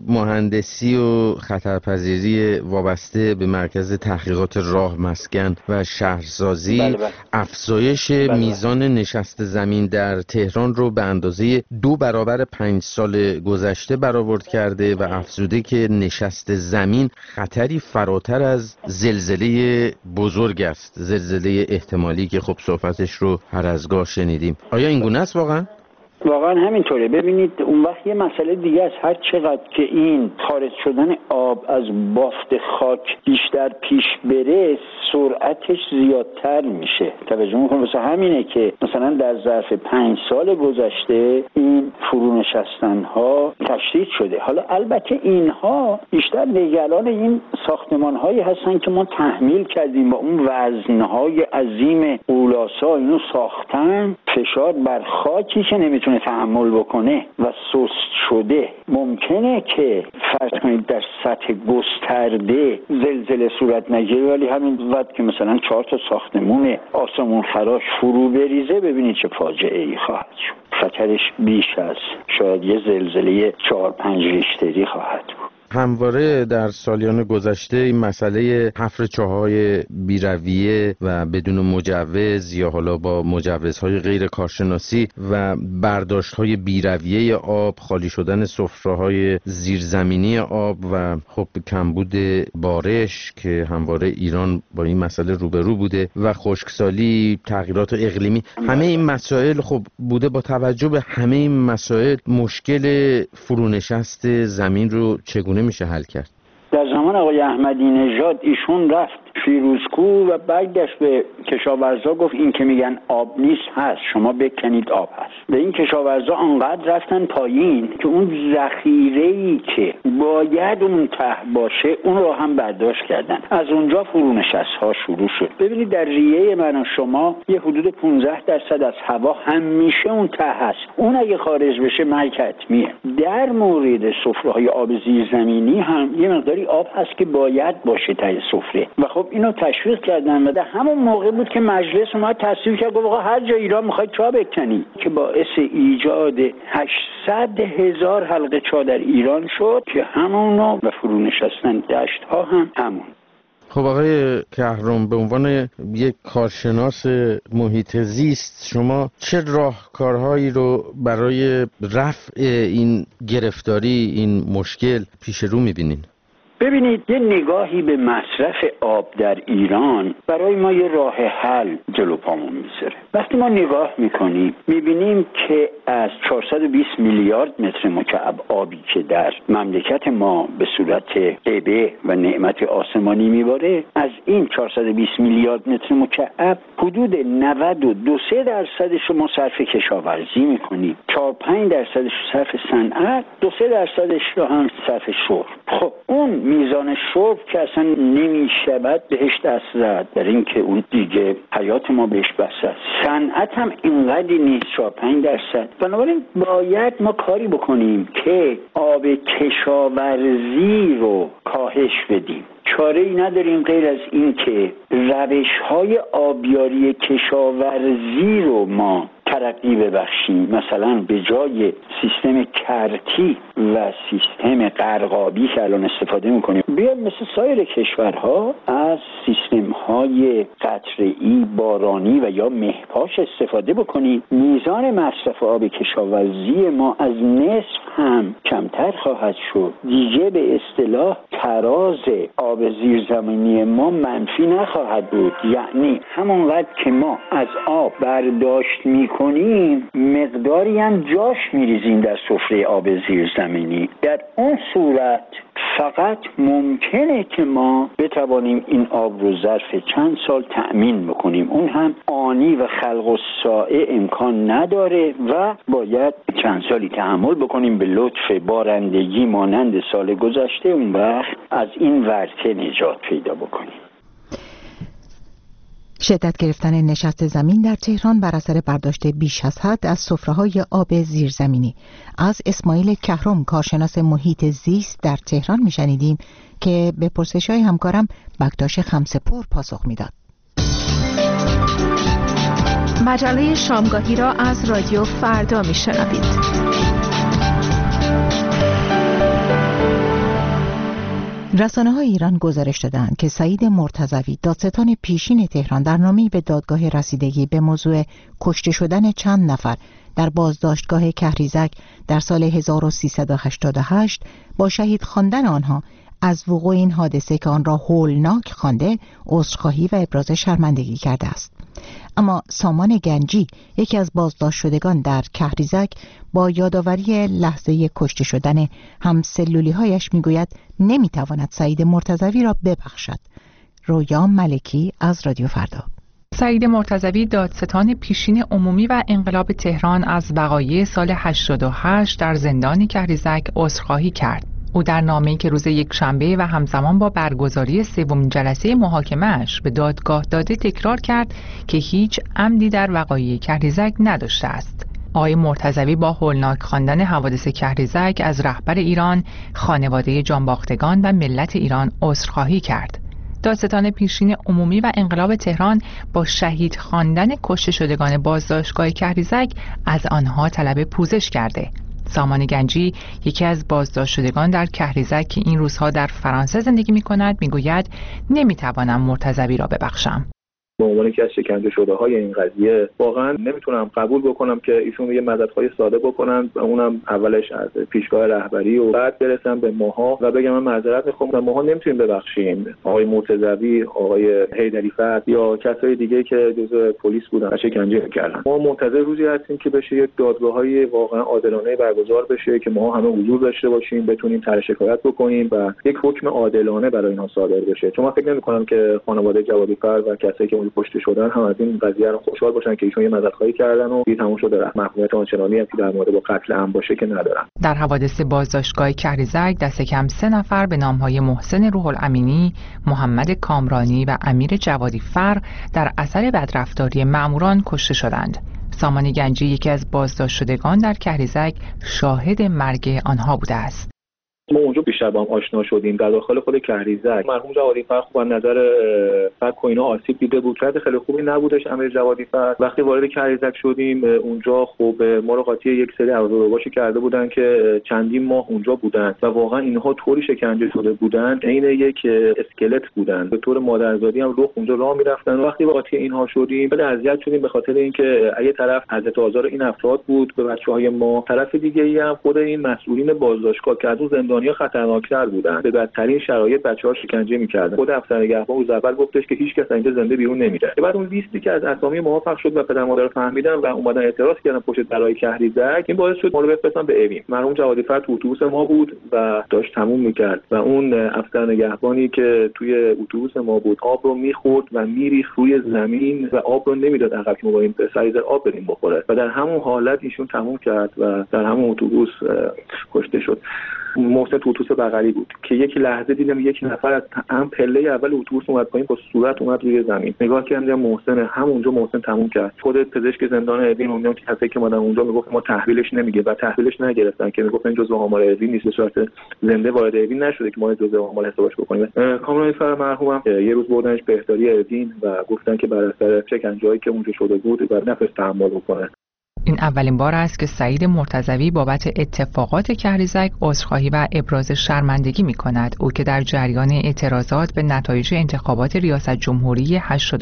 مهندسی و خطرپذیری وابسته به مرکز تحقیقات راه، مسکن و شهرسازی افزایش میزان نشست زمین در تهران رو به اندازه 2 برابر 5 سال گذشته برآورد کرده و افزوده که نشست زمین خطری فراتر از زلزله بزرگ است، زلزله احتمالی که خب صحبتش رو هر از گاه شنیدیم. آیا این گونه است واقعا؟ واقعا همینطوره. ببینید اون وقت یه مسئله دیگه است، هر چقدر که این خارج شدن آب از بافت خاک بیشتر پیش بره سرعتش زیادتر میشه. توجه میکنم واسه همینه که مثلا در ظرف 5 سال گذشته این فرو نشستن ها تشدید شده. حالا البته اینها بیشتر نگران این ساختمان هایی هستن که ما تحمیل کردیم با اون وزنهای عظیم اولاسا اینو ساختن، فشار بر خاکی که نمیتونه تحمل بکنه و سست شده. ممکنه که فرض کنید در سطح گسترده زلزله صورت نگیره، ولی همین وقت که مثلا 4 تا ساختمون آسمون خراش فرو بریزه ببینید چه فاجعه ای خواهد شد. خطرش بیش از شاید یه زلزله 4-5 ریشتری خواهد بود. همواره در سالیان گذشته این مسئله حفر چاه‌های بی‌رویه و بدون مجوز یا حالا با مجوزهای غیر کارشناسی و برداشت‌های بی‌رویه آب، خالی شدن سفره‌های زیرزمینی آب و خب کمبود بارش که همواره ایران با این مسئله روبرو بوده و خشکسالی، تغییرات اقلیمی، همه این مسائل خب بوده. با توجه به همه این مسائل مشکل فرونشست زمین رو چگونه میشه حل کرد؟ در زمان آقای احمدی نژاد ایشون رفت فیروزکوه و برگشت به کشاورزا گفت این که میگن آب نیست هست، شما بکنید آب هست. به این کشاورزا انقدر رفتن پایین که اون ذخیره‌ای که باید اون ته باشه اون رو هم برداشت کردن. از اونجا فرونشست‌ها شروع شد. ببینید در ریه من و شما یه حدود 15% از هوا همیشه اون ته هست، اون اگه خارج بشه مرگ حتمیه. در مورد سفره‌های آب زیرزمینی هم یه مقداری آب هست که باید باشه ته سفره و خب اینو تشویق کردن و در همون موقع بود که مجلس اومد تصویب کرد گفت آقا هر جا ایران میخواید چاه بکنی، که باعث ایجاد 800,000 حلقه چاه در ایران شد که همونو و فرونشستن دشت ها هم همون. خب آقای کهرام، به عنوان یک کارشناس محیط زیست شما چه راهکارهایی رو برای رفع این گرفتاری، این مشکل پیش رو میبینین؟ ببینید یه نگاهی به مصرف آب در ایران برای ما یه راه حل جلو پامون میذاره. وقتی ما نگاه میکنیم میبینیم که از 420 میلیارد متر مکعب آبی که در مملکت ما به صورت هبه و نعمت آسمانی میباره، از این 420 میلیارد متر مکعب حدود 92-3% ما صرف کشاورزی میکنیم، 4-5% صرف صنعت، 2-3% رو هم صرف شرب. خب اون میزان شرب که اصلا نمیشود بهش دست زد، در این که اون دیگه حیات ما بهش بسته است. صنعت هم اینقدری نیست، 4-5%. بنابراین باید ما کاری بکنیم که آب کشاورزی رو کاهش بدیم. چاره ای نداریم غیر از این که روش‌های آبیاری کشاورزی رو ما ترقی ببخشیم. مثلا به جای سیستم کرتی و سیستم قرقابی که الان استفاده میکنیم بیایم مثل سایر کشورها از سیستم‌های قطره‌ای، بارانی و یا مهپاش استفاده بکنیم. میزان مصرف آب کشاورزی ما از نصف هم کمتر خواهد شد. دیگه به اصطلاح تراز آب زیرزمینی ما منفی نخواهد بود. یعنی همونقدر که ما از آب برداشت میکنیم مقداری هم جاش میریزیم در سفره آب زیرزمینی. در اون صورت فقط ممکنه که ما بتوانیم این آب رو ظرف چند سال تأمین بکنیم، اون هم آنی و خلق الساعه امکان نداره و باید چند سالی تحمل بکنیم به لطف بارندگی مانند سال گذشته، اون وقت از این ورطه نجات پیدا بکنیم. شدت گرفتن نشست زمین در تهران بر اثر برداشت بیش از حد از سفره‌های آب زیرزمینی. از اسماعیل کهرم، کارشناس محیط زیست در تهران میشنیدیم که به پرسش‌های همکارم بکتاش خمسه‌پور پاسخ میداد. مجله شامگاهی را از رادیو فردا میشنوید. رسانه‌های ایران گزارش دادند که سعید مرتضوی، دادستان پیشین تهران، در نامه‌ای به دادگاه رسیدگی به موضوع کشته شدن چند نفر در بازداشتگاه کهریزک در سال 1388 با شهید خواندن آنها از وقوع این حادثه که آن را هولناک خوانده، عذرخواهی و ابراز شرمندگی کرده است. اما سامان گنجی، یکی از بازداشت شدگان در کهریزک، با یادآوری لحظه کشته شدن همسلولی‌هایش میگوید نمیتواند سعید مرتضوی را ببخشد. رویا ملکی از رادیو فردا. سعید مرتضوی، دادستان پیشین عمومی و انقلاب تهران، از وقایع سال 88 در زندان کهریزک عذرخواهی کرد. او در نامه‌ای که روز یکشنبه و همزمان با برگزاری سومین جلسه محاکمه‌اش به دادگاه داده تکرار کرد که هیچ عمدی در وقایع کهریزک نداشته است. آقای مرتضوی با هولناک خواندن حوادث کهریزک از رهبر ایران، خانواده جانباختگان و ملت ایران عذرخواهی کرد. دادستان پیشین عمومی و انقلاب تهران با شهید خواندن کشته شدگان بازداشتگاه کهریزک از آنها طلب پوزش کرده. سامان گنجی، یکی از بازداشت شدگان در کهریزک که این روزها در فرانسه زندگی می‌کند، می‌گوید نمی‌توانم مرتضوی را ببخشم. به عنوان یکی از شکنجه شده های این قضیه واقعا نمیتونم قبول بکنم که ایشون یه مددهای ساده بکنن و اونم اولش از پیشگاه رهبری و بعد برسن به ماها و بگم من معذرت میخوام و ماها نمیتونیم ببخشیم آقای مرتضوی، آقای حیدری فرد یا کسای دیگه که جزء پلیس بودن و شکنجه میکردن. ما منتظر روزی هستیم که بشه یک دادگاه‌های واقعا عادلانه برگزار بشه که ما همه حضور داشته باشیم، بتونیم طرح شکایت بکنیم و یک حکم عادلانه برای اینها صادر بشه. چون من فکر نمی‌کنم که خانواده جوادی فرد و کسایی که کشته شدن هم از این قضیه رو خوشحال باشن که ایشون یه مددخواهی کردن و دیگه تموم شده. محکومیت آنچنانی هم که در مورد با قتل عام باشه که ندارن. در حوادث بازداشتگاه کهریزک دست کم 3 نفر به نام‌های محسن روح الامینی، محمد کامرانی و امیر جوادی فر در اثر بدرفتاری مأموران کشته شدند. سامان گنجی، یکی از بازداشت شدگان در کهریزک، شاهد مرگ آنها بوده است. ما اونجا بیشتر با هم آشنا شدیم. در داخل خود کهریزک مرحوم جوادی فر خوب از نظر فک و اینا آسیب دیده بود. شاید خیلی خوبی نبودش امیر جوادی فر. وقتی وارد کهریزک شدیم اونجا خب ما رو قاطی یک سری عرض‌وروباشی کرده بودن که چندین ماه اونجا بودن و واقعا اینها طوری شکنجه شده بودن عین یک اسکلت بودن. به طور مادرزادی هم رخ اونجا راه میرفتن. وقتی قاطی اینها شدیم خیلی اذیت شدیم به خاطر اینکه اگه طرف حضرت آزار این افراد بود به بچه‌های ما، طرف دیگه‌ای هم خود این مسئولین بازداشتگاه که از زندانیا خطرناک‌تر بودن، به بدترین شرایط بچه‌ها شکنجه می‌کردن. خود افسر نگهبان روز اول گفتش که هیچ کس اینجا زنده بیرون نمیره. بعد اون لیستی که از اسامی موافق شد و پدر مادر فهمیدن و اومدن اعتراض کردن پشت درای کهریزک، این باعث شد ما رو بفرستن به اوین. مرحوم جوادی فر تو اتوبوس ما بود و داشت تموم می‌کرد و اون افسر نگهبانی که توی اتوبوس ما بود آب رو می‌خورد و میریخت روی زمین و آب رو نمیداد عقب که ما با این سریزر آب بریم بخوره و در همون حالت ایشون تموم کرد و در همون اتوبوس کشته شد. محسن تو اتوبوس بغلی بود که یک لحظه دیدم یک نفر از هم پله اول اتوبوس اومد پایین با صورت اومد روی زمین. نگاه کردم محسن، همونجا محسن تموم کرد. خود پزشک زندان اوین اونم که کسی که اومدن اونجا میگفت ما تحویلش نمیگه و تحویلش نگرفتن که میگفتن جزء آمار اوین نیست، به صورت زنده وارد اوین نشده که ما جزء آمار حسابش بکنیم. کامرانی فر مرحومم یه روز بردنش بهداری اوین و گفتن که بر اثر شکنجه‌ای که اونجا شده بود و نفس تحمل بکنه. این اولین بار است که سعید مرتضوی بابت اتفاقات کهریزک عذرخواهی و ابراز شرمندگی می‌کند. او که در جریان اعتراضات به نتایج انتخابات ریاست جمهوری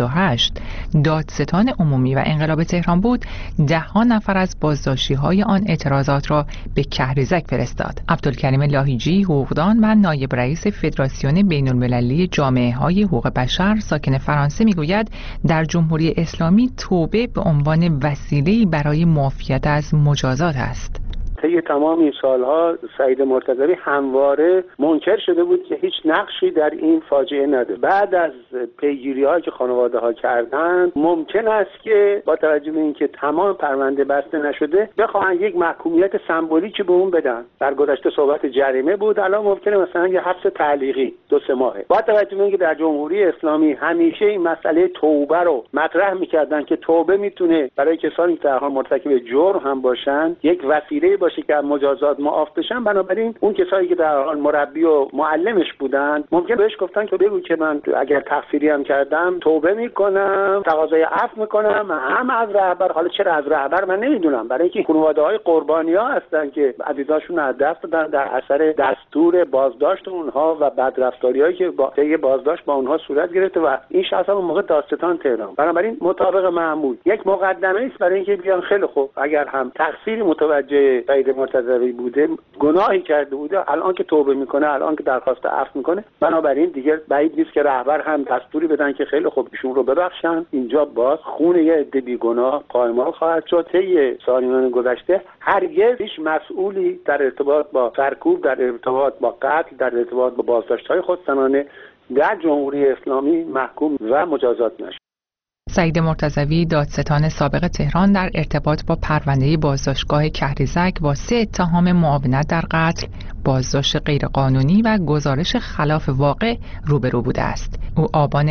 88 دادستان عمومی و انقلاب تهران بود، 10 نفر از بازداشتی‌های آن اعتراضات را به کهریزک فرستاد. عبدالکریم لاهیجی، حقوقدان و نایب رئیس فدراسیون بین‌المللی جامعه‌های حقوق بشر ساکن فرانسه می‌گوید در جمهوری اسلامی توبه به عنوان وسیله‌ای برای معافیت از مجازات است. طی تمام این سالها سعید مرتضوی همواره منکر شده بود که هیچ نقشی در این فاجعه نداره. بعد از پیگیری‌هایی که خانواده‌ها کردند ممکن است که با توجه به اینکه تمام پرونده بسته نشده بخواهند یک محکومیت سمبولیکی به اون بدن. در گذشته صحبت جریمه بود، الان ممکنه مثلا یه حبس تعلیقی 2-3 ماهه. با توجه به اینکه در جمهوری اسلامی همیشه این مسئله توبه رو مطرح می‌کردن که توبه میتونه برای کسانی که در حال مرتکب جرم هم باشن یک وسیله باشه که از مجازات معاف بشن، بنابراین اون کسایی که در حال مربی و معلمش بودن ممکن بهش گفتن که بگو که من اگر تقصیری هم کردم توبه میکنم، تقاضای عفو میکنم، هم از رهبر. حالا چرا از رهبر من نمیدونم، برای اینکه خانواده‌های قربانی‌ها هستن که عزیزاشون از دست دادن در اثر دستور بازداشت اونها و بدرفتاری‌هایی که با طی بازداشت با اونها صورت گرفته و این شخصا اون موقع دادستان تهران. بنابراین مطابق معمول یک مقدمه است برای اینکه بیان خیلی خوب اگر هم تقصیری متوجه سعید مرتضوی بوده، گناهی کرده بوده، الان که توبه میکنه، الان که درخواست عفو میکنه، بنابراین دیگه بعید نیست که رهبر هم دستوری بدن که خیلی خوب ایشون رو ببخشن. اینجا باز خون یه عده بیگناه پایمال خواهد شد. طی سالیان گذشته هرگز هیچ مسئولی در ارتباط با سرکوب، در ارتباط با قتل، در ارتباط با بازداشت‌های خودسرانه در جمهوری اسلامی محکوم و مجازات نشد. سعید مرتضوی دادستان سابق تهران در ارتباط با پرونده بازداشتگاه کهریزک با 3 اتهام معاونت در قتل، بازداشت غیرقانونی و گزارش خلاف واقع روبرو بوده است. او آبان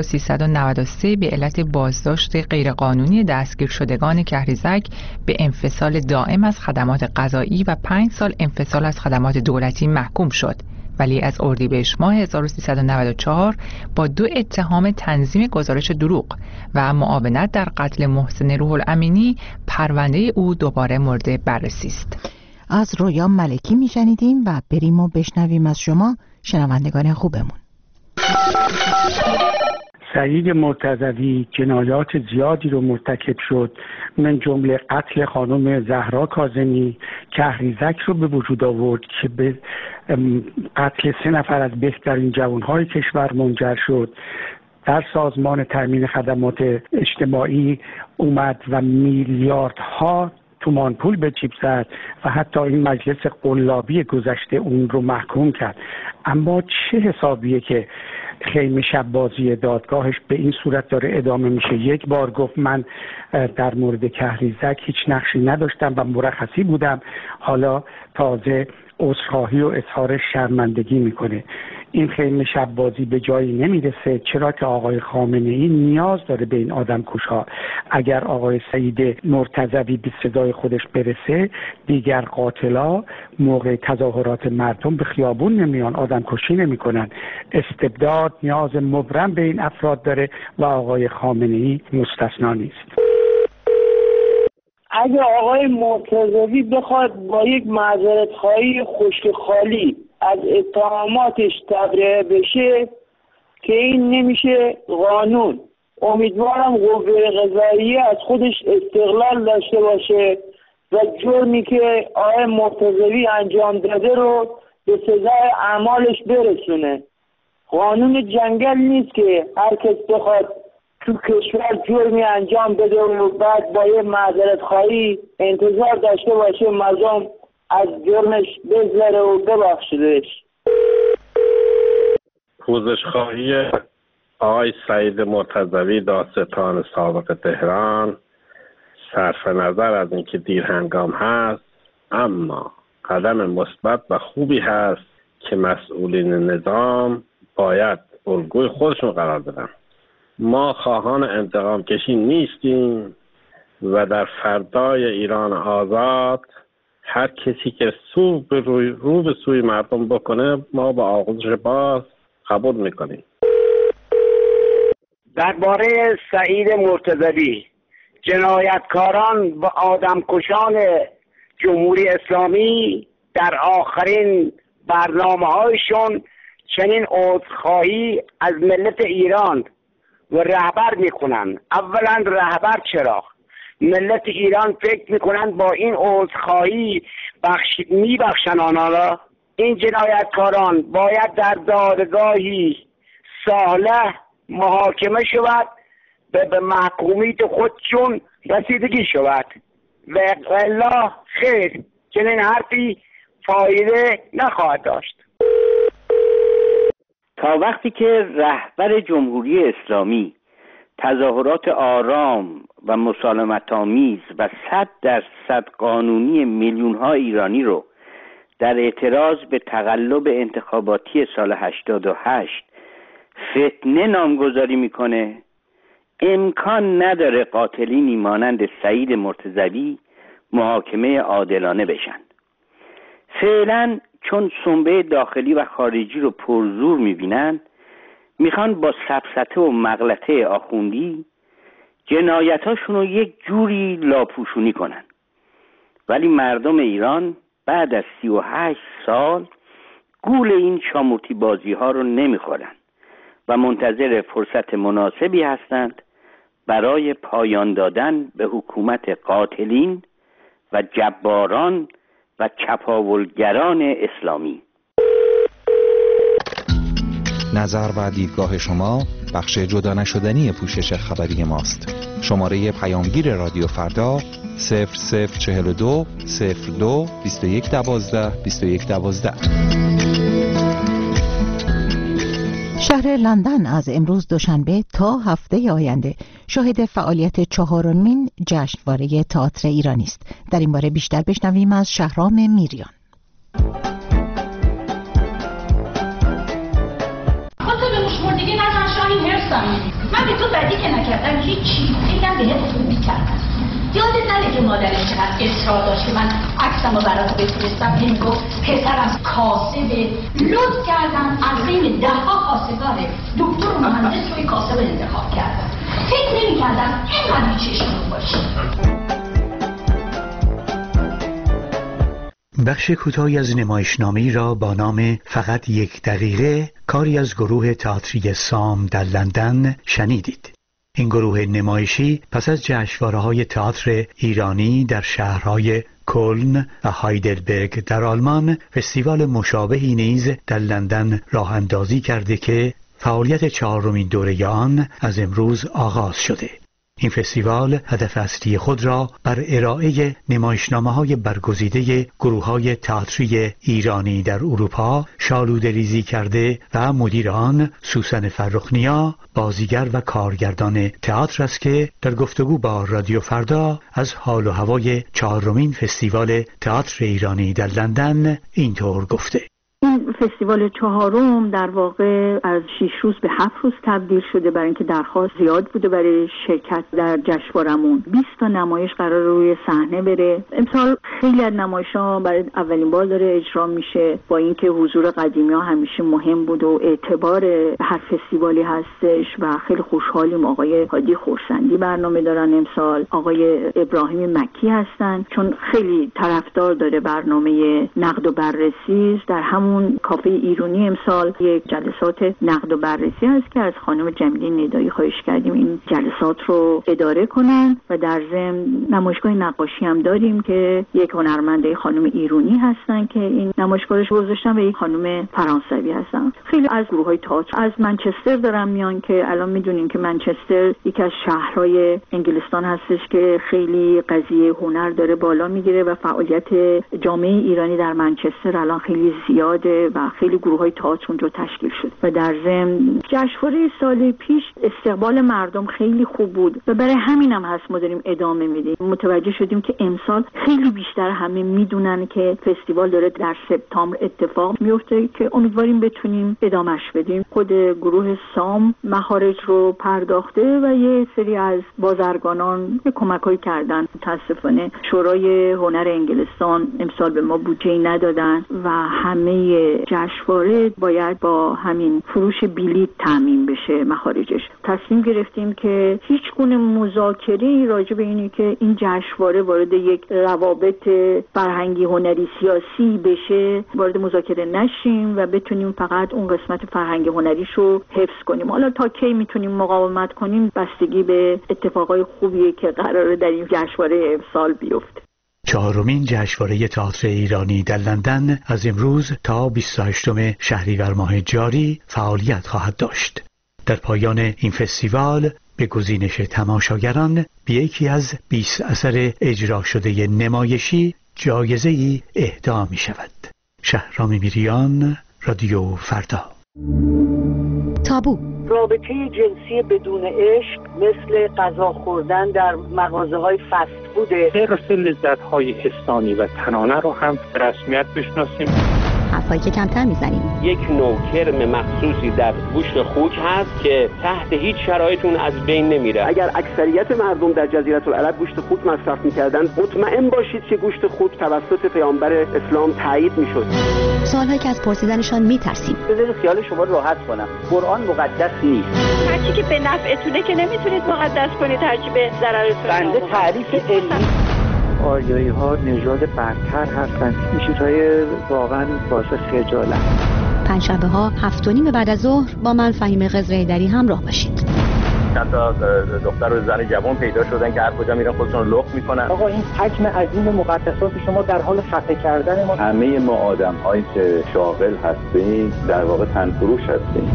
1393 به علت بازداشت غیرقانونی دستگیر شدگان کهریزک به انفصال دائم از خدمات قضایی و 5 سال انفصال از خدمات دولتی محکوم شد، ولی از اردیبهشت ماه 1394 با 2 اتهام تنظیم گزارش دروغ و معاونت در قتل محسن روح الامینی پرونده او دوباره مورد بررسی است. از رویا ملکی میشنیدیم و بریم و بشنویم از شما شنوندگان خوبمون. سعید مرتضوی جنایات زیادی رو مرتکب شد، من جمله قتل خانم زهرا کاظمی کهریزک رو به وجود آورد که به قتل 3 نفر از بهترین جوانهای کشور منجر شد. در سازمان تامین خدمات اجتماعی اومد و میلیاردها تومان پول به جیب زد و حتی این مجلس قلابی گذشته اون رو محکوم کرد. اما چه حسابیه که خیمه شب بازی دادگاهش به این صورت داره ادامه میشه؟ یک بار گفت من در مورد کهریزک هیچ نقشی نداشتم و مرخصی بودم، حالا تازه عذرخواهی و اظهار شرمندگی میکنه. این خیمه شب بازی به جایی نمیرسه، چرا که آقای خامنه ای نیاز داره به این آدم کشها. اگر آقای سعید مرتضوی به صدای خودش برسه، دیگر قاتلا موقع تظاهرات مردم به خیابون نمیان، آدم کشی نمیکنن. استبداد نیاز مبرم به این افراد داره و آقای خامنه ای مستثنا نیست. اگه آقای مرتضوی بخواد با یک معذرت خواهی خشک خالی از اتهاماتش تبرئه بشه که این نمیشه قانون، امیدوارم قوه قضاییه از خودش استقلال داشته باشه و جرمی که آقای مرتضوی انجام داده رو به سزای اعمالش برسونه. قانون جنگل نیست که هر کس بخواد تو کشور جرمی انجام بده و بعد با یه معذرت خواهی انتظار داشته باشه مردم از جرمش بگذره و ببخشدش. پوزش خواهی آقای سعید مرتضوی دادستان سابق تهران صرف نظر از اینکه دیر هنگام هست، اما قدم مثبت و خوبی هست که مسئولین نظام باید الگوی خودشون قرار بدن. ما خواهان انتقام کشی نیستیم و در فردای ایران آزاد هر کسی که رو به سوی مردم بکنه ما با آغوش باز قبول میکنیم. درباره سعید مرتضوی، جنایتکاران و آدمکشان جمهوری اسلامی در آخرین برنامه‌هایشون چنین عذرخواهی از ملت ایران و رهبر میکنن. اولا رهبر چرا؟ ملت ایران فکر میکنن با این عذرخواهی میبخشن آنها. این جنایتکاران باید در دادگاهی صالح محاکمه شود به محکومیت خودشون رسیدگی شود و الا خیر چنین حرفی فایده نخواهد داشت. تا وقتی که رهبر جمهوری اسلامی تظاهرات آرام و مسالمت‌آمیز و 100% قانونی میلیون‌ها ایرانی رو در اعتراض به تقلب انتخاباتی سال 88 فتنه نامگذاری میکنه، امکان نداره قاتلینی مانند سعید مرتضوی محاکمه عادلانه بشن. فعلا چون سنبه داخلی و خارجی رو پرزور میبینن، میخوان با سفسطه و مغلطه آخوندی جنایتاشون رو یک جوری لاپوشونی کنن. ولی مردم ایران بعد از 38 سال گول این چامورتی بازی ها رو نمیخورن و منتظر فرصت مناسبی هستند برای پایان دادن به حکومت قاتلین و جباران و چپاولگران اسلامی. نظر و دیدگاه شما بخش جدا نشدنی پوشش خبری ماست. شماره پیامگیر رادیو فردا 0042 02 21 12 21 12. شهر لندن از امروز دوشنبه تا هفته آینده شاهد فعالیت 4مین جشنواره تئاتر ایرانی است. در این باره بیشتر بشنویم از شهرام میریان. من به تو بدی که نکردم هیچی، خیلی‌ام بهت خوب می‌کردم. یادت نره که مادرش چقدر اصرار داشت که من عکسمو برات بفرستم. این گفت پسرم کاسبه، لطف کردم از بین 10 کاسبگار دکتر و مهندس روی کاسب انتخاب کردم. فکر نمی‌کردم اینقدر چشمون باشه. بخش کوتاهی از نمایشنامه‌ای را با نام فقط 1 دقیقه کاری از گروه تئاتری سام در لندن شنیدید. این گروه نمایشی پس از جشنواره‌های تئاتر ایرانی در شهرهای کلن و هایدلبرگ در آلمان فستیوال مشابهی نیز در لندن راه اندازی کرده که فعالیت 4مین دوره آن از امروز آغاز شده. این فستیوال هدف اصلی خود را بر ارائه نمایشنامه‌های برگزیده گروه‌های تئاتری ایرانی در اروپا شالوده‌ریزی کرده و مدیر آن سوسن فرخنیا بازیگر و کارگردان تئاتر است که در گفتگو با رادیو فردا از حال و هوای 4مین فستیوال تئاتر ایرانی در لندن اینطور گفته: این فستیوال 4م در واقع از 6 روز به 7 روز تبدیل شده برای اینکه درخواست زیاد بوده برای شرکت در جشنوارمون. 20 تا نمایش قرار روی صحنه بره. امسال خیلی از نمایش‌ها برای اولین بار داره اجرا میشه، با اینکه حضور قدیمی‌ها همیشه مهم بود و اعتبار هر فستیوالی هستش و خیلی خوشحالیم آقای هادی خورسندی برنامه دارن امسال، آقای ابراهیم مکی هستن، چون خیلی طرفدار داره برنامه نقد و بررسی. در همون کافه ایرانی امسال یک جلسات نقد و بررسی هست که از خانم جمیله ندایی خواهش کردیم این جلسات رو اداره کنن و در ضمن نمایشگاه نقاشی هم داریم که یک هنرمنده خانم ایرانی هستن که این نمایشگاهش گذاشتن و یک خانم فرانسوی هستن. خیلی از گروه‌های تئاتر از منچستر دارن میان که الان میدونین که منچستر یکی از شهرهای انگلستان هستش که خیلی قضیه هنر داره بالا میگیره و فعالیت جامعه ایرانی در منچستر الان خیلی زیاده و خیلی گروه‌های تئاتر اونجا تشکیل شد و در ضمن جشنواره سال پیش استقبال مردم خیلی خوب بود و برای همین هم هست ما داریم ادامه میدیم. متوجه شدیم که امسال خیلی بیشتر همه میدونن که فستیوال داره در سپتامبر اتفاق میفته که امیدواریم بتونیم ادامهش بدیم. خود گروه سام مخارج رو پرداخته و یه سری از بازرگانان کمک‌هایی کردن. متاسفانه شورای هنر انگلستان امسال به ما بودجه ندادن و همه جشنواره باید با همین فروش بلیط تامین بشه مخارجش. تصمیم گرفتیم که هیچ گونه مذاکره راجع به اینی که این جشنواره وارد یک روابط فرهنگی هنری سیاسی بشه وارد مذاکره نشیم و بتونیم فقط اون قسمت فرهنگی هنریشو حفظ کنیم. حالا تا کی میتونیم مقاومت کنیم بستگی به اتفاقای خوبیه که قراره در این جشنواره امسال بیفته. 4مین جشنواره تئاتر ایرانی در لندن از امروز تا 28 شهریور ماه جاری فعالیت خواهد داشت. در پایان این فستیوال به گزینش تماشاگران به یکی از 20 اثر اجرا شده نمایشی جایزه‌ای اهدا می شود. شهرام میریان، رادیو فردا. تابو رابطه جنسی بدون عشق مثل غذا خوردن در مغازه‌های فست فوده. حرص لذت‌های حسانی و تنانه رو هم به رسمیت بشناسیم. حرفایی که کمتر میزنیم. یک نوع کرم مخصوصی در گوشت خوک هست که تحت هیچ شرایط اون از بین نمیره. اگر اکثریت مردم در جزیره العرب گوشت خوک مصرف میکردن، مطمئن باشید که گوشت خوک توسط پیامبر اسلام تایید میشد. سوالهایی که از پرسیدنشان میترسیم. بذارید خیال شما رو راحت کنم. قرآن مقدس نیست. هرچی که به نفعتونه که نمیتونید مقدس کنید، هرچی به ضررتونه. بنده تعریف علمی آریایی ها نژاد برتر هستند. این چیزهای واقعا باعث خجالت. پنجشنبه ها 7:30 بعد از ظهر با من فهیم قزره‌ایدری همراه باشید. چند تا دختر و زن جوان پیدا شدن که هر کجا میرن خودشون لخت میکنن. آقا این حجم عظیم مقدسات شما در حال خفه کردن ما. همه ما آدم‌هایی که شاغل هستیم در واقع تنفروش هستیم.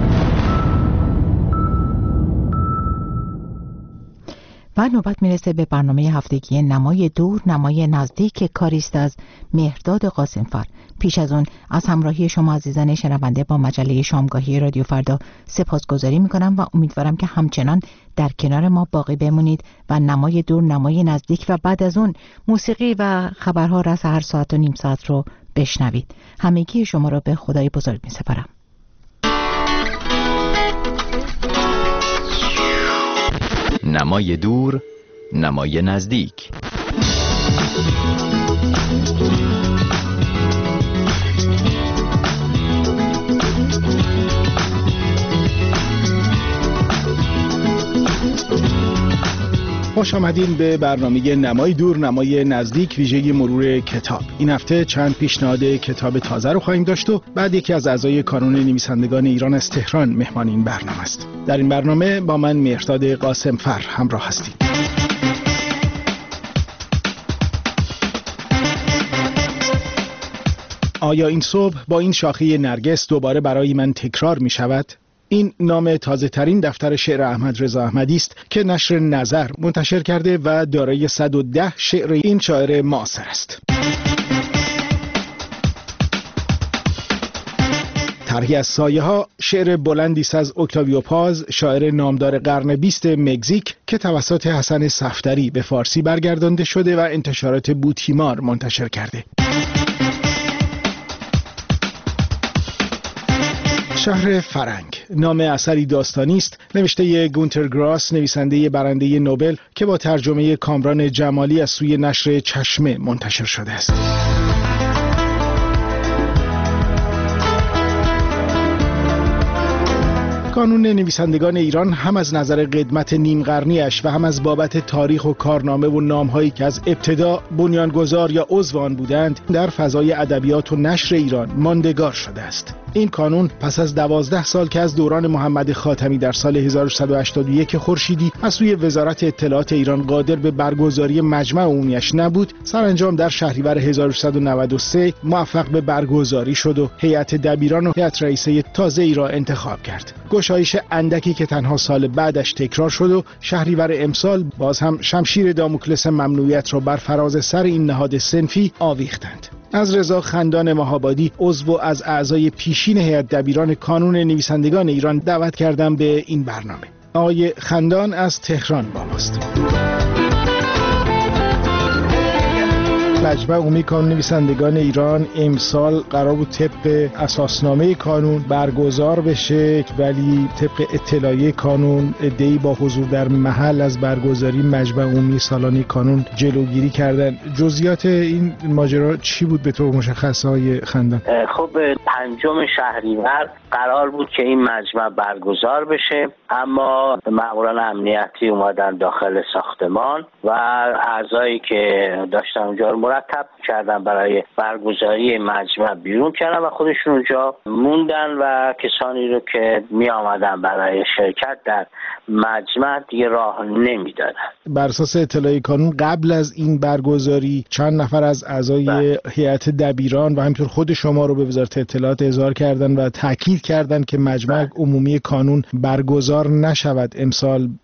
و نوبت میرسه به برنامه هفتگی نمای دور نمای نزدیک کاریست از مهرداد قاسمفر. پیش از اون از همراهی شما عزیزان شنونده با مجله شامگاهی رادیو فردا سپاسگزاری میکنم و امیدوارم که همچنان در کنار ما باقی بمونید و نمای دور نمای نزدیک و بعد از اون موسیقی و خبرها را هر ساعت و نیم ساعت رو بشنوید. همگی شما رو به خدای بزرگ میسپارم. نمای دور نمای نزدیک. خوش آمدین به برنامه نمای دور نمای نزدیک ویژه مرور کتاب. این هفته چند پیشنهاد کتاب تازه رو خواهیم داشت و بعد یکی از اعضای کانون نویسندگان ایران از تهران مهمان این برنامه است. در این برنامه با من مهرداد قاسمفر همراه هستید. آیا این صبح با این شاخه نرگس دوباره برای من تکرار می شود؟ این نام تازه ترین دفتر شعر احمد رضا احمدی است که نشر نظر منتشر کرده و دارای 110 شعر این شاعر معاصر است. طرحی از سایه ها شعر بلندی است از اکتاویو پاز، شاعر نامدار قرن 20 مکزیک که توسط حسن صفدری به فارسی برگردانده شده و انتشارات بوتیمار منتشر کرده. شهر فرنگ نام اثری داستانی است نوشته گونتر گراس، نویسنده برنده نوبل که با ترجمه کامران جمالی از سوی نشر چشمه منتشر شده است. کانون نویسندگان ایران هم از نظر قدمت نیم قرنیش و هم از بابت تاریخ و کارنامه و نامهایی که از ابتدا بنیانگذار یا عضو آن بودند در فضای ادبیات و نشر ایران ماندگار شده است. این کانون پس از 12 سال که از دوران محمد خاتمی در سال 1181 خورشیدی از سوی وزارت اطلاعات ایران قادر به برگزاری مجمع عمومیش نبود، سرانجام در شهریور 1193 موفق به برگزاری شد و هیئت دبیران و هیئت رئیسه تازه ای را انتخاب کرد. گشایش اندکی که تنها سال بعدش تکرار شد و شهریور امسال باز هم شمشیر داموکلس ممنوعیت را بر فراز سر این نهاد صنفی آویختند. از رضا خندان مهابادی عضو از اعضای پیشین هیئت دبیران کانون نویسندگان ایران دعوت کردم به این برنامه. آقای خندان از تهران با ماست. مجمع عمومی کانون نویسندگان ایران امسال قرار بود طبق اساسنامه کانون برگزار بشه، ولی طبق اطلاعیه کانون عده‌ای با حضور در محل از برگزاری مجمع عمومی سالانه کانون جلوگیری کردن. جزئیات این ماجرا چی بود به طور مشخص های خندان؟ خب 5 شهریور قرار بود که این مجمع برگزار بشه، اما ماموران امنیتی اومدن داخل ساختمان و اعضایی که داشتن اونجا رو مرتب کردن برای برگزاری مجمع بیرون کردن و خودشون اونجا موندن و کسانی رو که می آمدن برای شرکت در مجمع دیگه راه نمیدادن. بر اساس اطلاعیه کانون قبل از این برگزاری چند نفر از اعضای هیئت دبیران و همینطور خود شما رو به وزارت اطلاعات اظهار کردن و تاکید کردن که مجمع عمومی کانون برگزار نشود امسال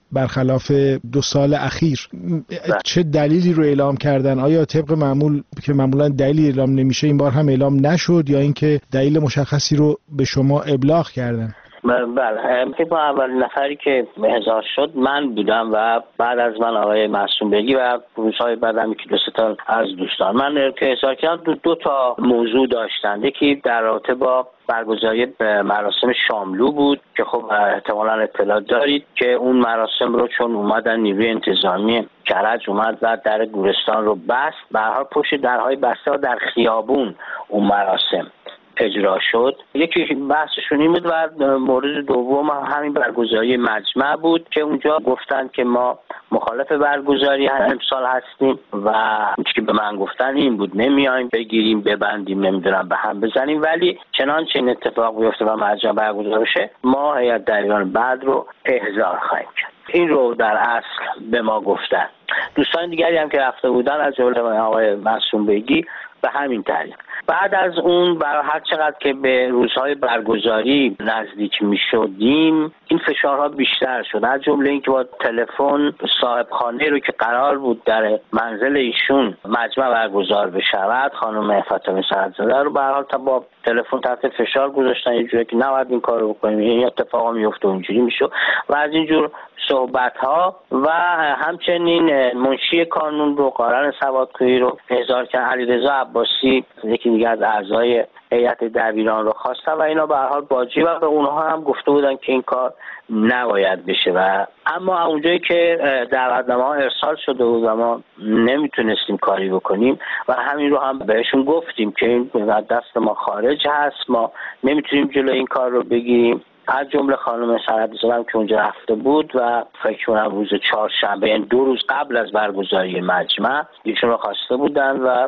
برخلاف 2 سال اخیر. چه دلیلی رو اعلام کردن؟ آیا طبق معمول که معمولا دلیلی اعلام نمیشه این بار هم اعلام نشد یا اینکه دلیل مشخصی رو به شما ابلاغ کردن؟ بله، با اول نفری که احضار شد من بودم و بعد از من آقای معصوم بیگی و روزهای بعدم که 2 تا از دوستان. من که احضار کردم 2 تا موضوع داشتند. یکی در رابطه با برگزاری مراسم شاملو بود که خب احتمالاً اطلاع دارید که اون مراسم رو چون اومدن نیروی انتظامی کرج اومد و در گورستان رو بست، به هر حال پشت درهای بسته و در خیابون اون مراسم اجرا شد. یکی بحثشون این بود و مورد دوم همین برگزاری مجمع بود که اونجا گفتن که ما مخالف برگزاری امسال هستیم و چی به من گفتن این بود نمیایم بگیریم ببندیم نمیدونم به هم بزنیم، ولی چنانچه این اتفاق بیفته و مجمع برگزار بشه ما هیئت دبیران بعد رو احضار خواهیم کرد. این رو در اصل به ما گفتن. دوستان دیگری هم که رفته بودن از جمله آقای معصوم بیگی به همین طریق. بعد از اون برای هر چقدر که به روزهای برگزاری نزدیک می شدیم این فشارها بیشتر شد، از جمله اینکه با تلفن صاحب خانه رو که قرار بود در منزل ایشون مجمع برگزار بشود خانم فاطمه سعدزاده رو به هر حال تا با تلفن تحت فشار گذاشتن یه جوری که نباید این کارو بکنیم، این اتفاقا میفته اونجوری میشه و از اینجور صحبت ها. و همچنین منشی کانون رو قارن سوادکوهی رو احضار کرد، علیرضا عباسی یکی دیگه از اعضای هیئت دبیران رو خواستن و اینا به هر حال باجی و به اونها هم گفته بودن که این کار نباید بشه و اما اونجایی که دعوتنامه ها ارسال شده بود و ما نمیتونستیم کاری بکنیم و همین رو هم بهشون گفتیم که این دست ما خارج هست، ما نمیتونیم جلوی این کار رو بگیریم. از جمله خانم سعدزاده هم که اونجا رفته بود و فکر کنم روز 4 یعنی 2 روز قبل از برگزاری مجمع ایشون رو خواسته بودن و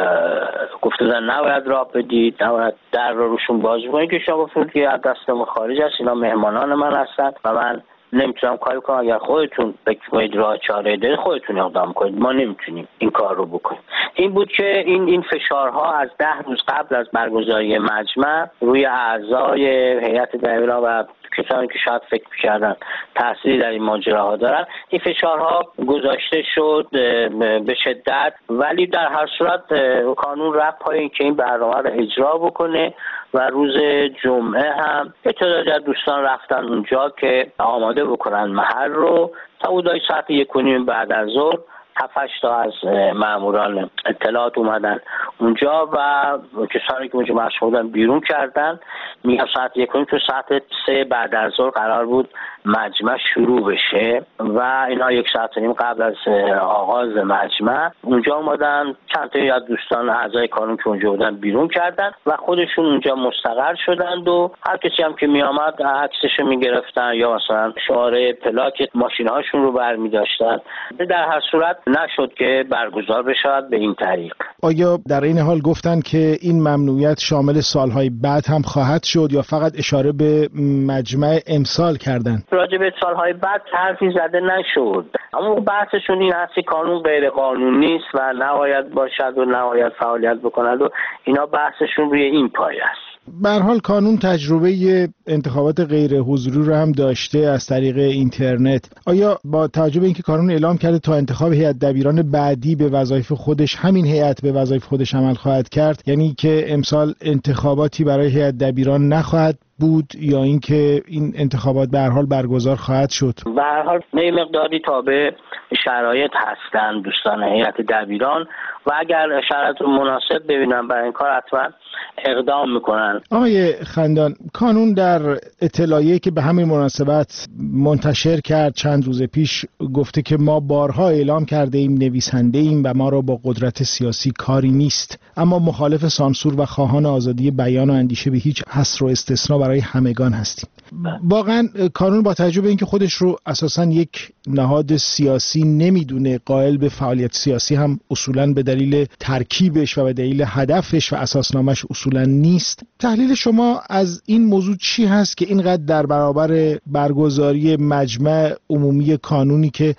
گفته بودن نباید راه بدید، نباید در رو روشون باز کنید که شما گفتید که از دست ما خارج است، اینا مهمانان من هستن و من نمیتونم کاری کنم، اگر خودتون فکر کنید راه چاره دارید خودتون اقدام کنید، ما نمیتونیم این کار رو بکنیم. این بود که این فشارها از 10 روز قبل از برگزاری مجمع روی اعضای هیئت دبیران و کسانی که شاید فکر می‌کردن تأثیری در این ماجراها دارن این فشارها گذاشته شد به شدت، ولی در هر صورت قانون رفت پای این که این برنامه رو اجرا بکنه و روز جمعه هم تعدادی از دوستان رفتن اونجا که آماده بکنن محل رو تا حدود ساعت 1:30 بعد از ظهر 7-8 تا از ماموران اطلاعات اومدن اونجا و کسانی که اونجا مشغول بودن بیرون کردن. میگم ساعت 1:30 تا ساعت 3 بعد از ظهر قرار بود مجمع شروع بشه و اینا 1.5 ساعت قبل از آغاز مجمع اونجا اومدن چند تا از دوستان اعضای کانون که اونجا بودن بیرون کردن و خودشون اونجا مستقر شدند و هر کسی هم که میامد عکسشو میگرفتن یا مثلا شماره پلاک ماشین‌هاشون رو برمی‌داشتن. در هر صورت نشد که برگزار بشود به این طریق. آیا در این حال گفتن که این ممنوعیت شامل سالهای بعد هم خواهد شد یا فقط اشاره به مجمع امسال کردن؟ راجع به سالهای بعد حرفی زده نشد، اما بحثشون این هست که قانون غیر قانونی است و نباید باشد و نباید فعالیت بکند و اینا بحثشون روی این پایه است. به هر حال قانون تجربه انتخابات غیر حضوری رو هم داشته از طریق اینترنت. آیا با توجه به اینکه قانون اعلام کرده تا انتخاب هیئت دبیران بعدی به وظایف خودش همین هیئت به وظایف خودش عمل خواهد کرد، یعنی که امسال انتخاباتی برای هیئت دبیران نخواهد بود یا اینکه این انتخابات به هر حال برگزار خواهد شد؟ به هر حال نه مقداری تابع شرایط هستند دوستان هیئت دبیران و اگر شرایط مناسب ببینن برای این کار حتما اقدام میکنن. آقای خندان، قانون در اطلاعیه‌ای که به همین مناسبت منتشر کرد چند روز پیش گفته که ما بارها اعلام کرده ایم نویسنده ایم و ما را با قدرت سیاسی کاری نیست، اما مخالف سانسور و خواهان آزادی بیان و اندیشه به هیچ حصر و استثنا برای همگان هستیم. واقعا قانون با توجه به اینکه خودش رو اساساً یک نهاد سیاسی نمیدونه، قائل به فعالیت سیاسی هم اصولاً به دلیل ترکیبش و به دلیل هدفش و اساسنامه‌اش اصولاً نیست. تحلیل شما از این موضوع چی هست که اینقدر در برابر برگزاری مجمع عمومی کانونی که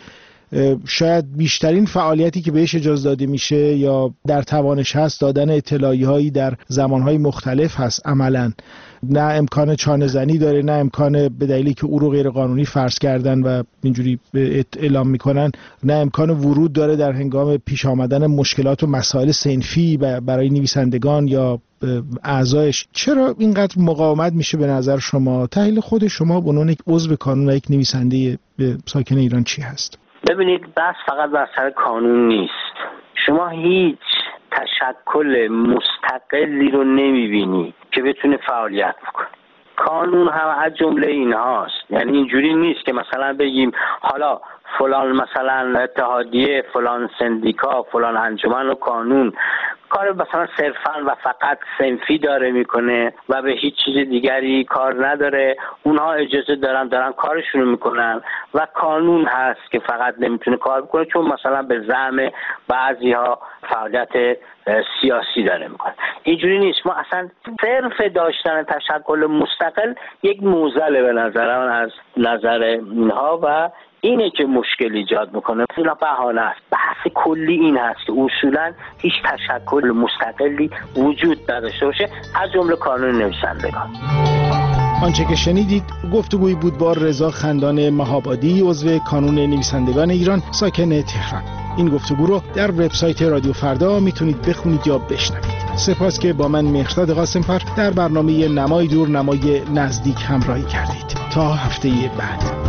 شاید بیشترین فعالیتی که بهش اجازه داده میشه یا در توانش هست دادن اطلاعیه‌هایی در زمانهای مختلف هست عملاً. نه امکان چانه زنی داره، نه امکان به دلیلی که او رو غیر قانونی فرض کردن و اینجوری اعلام میکنن، نه امکان ورود داره در هنگام پیش آمدن مشکلات و مسائل صنفی برای نویسندگان یا اعضایش. چرا اینقدر مقاومت میشه به نظر شما؟ تحلیل خود شما به عنوان یک عضو کانون و یک نویسنده ساکن ایران چی هست؟ ببینید، بس فقط بر سر کانون نیست. شما هیچ تشکل مستقلی رو نمیبینی که بتونه فعالیت بکنه. کانون هم از جمله اینهاست. یعنی اینجوری نیست که مثلا بگیم حالا فلان مثلا اتحادیه، فلان سندیکا، فلان انجمن و کانون کار مثلا صرفا و فقط صنفی داره میکنه و به هیچ چیز دیگری کار نداره. اونها اجازه دارن کارشونو میکنن و کانون هست که فقط نمیتونه کار بکنه چون مثلا به زعم بعضیها فعالیت سیاسی داره میکنه. اینجوری نیست. ما اصلا صرف داشتن تشکل مستقل یک معضله به نظر من از نظر اینها و اینه که مشکل ایجاد میکنه. اینا بهانه است. بحث کلی این هست که اصولا هیچ تشکل مستقلی وجود نداشته باشه از جمله کانون نویسندگان. آنچه که شنیدید گفتگویی بود با رضا خندان مهابادی، عضو کانون نویسندگان ایران ساکن تهران. این گفتگو رو در وبسایت رادیو فردا میتونید بخونید یا بشنوید. سپاس که با من مهرداد قاسم‌فر در برنامه نمای دور نمای نزدیک همراهی کردید. تا هفته بعد.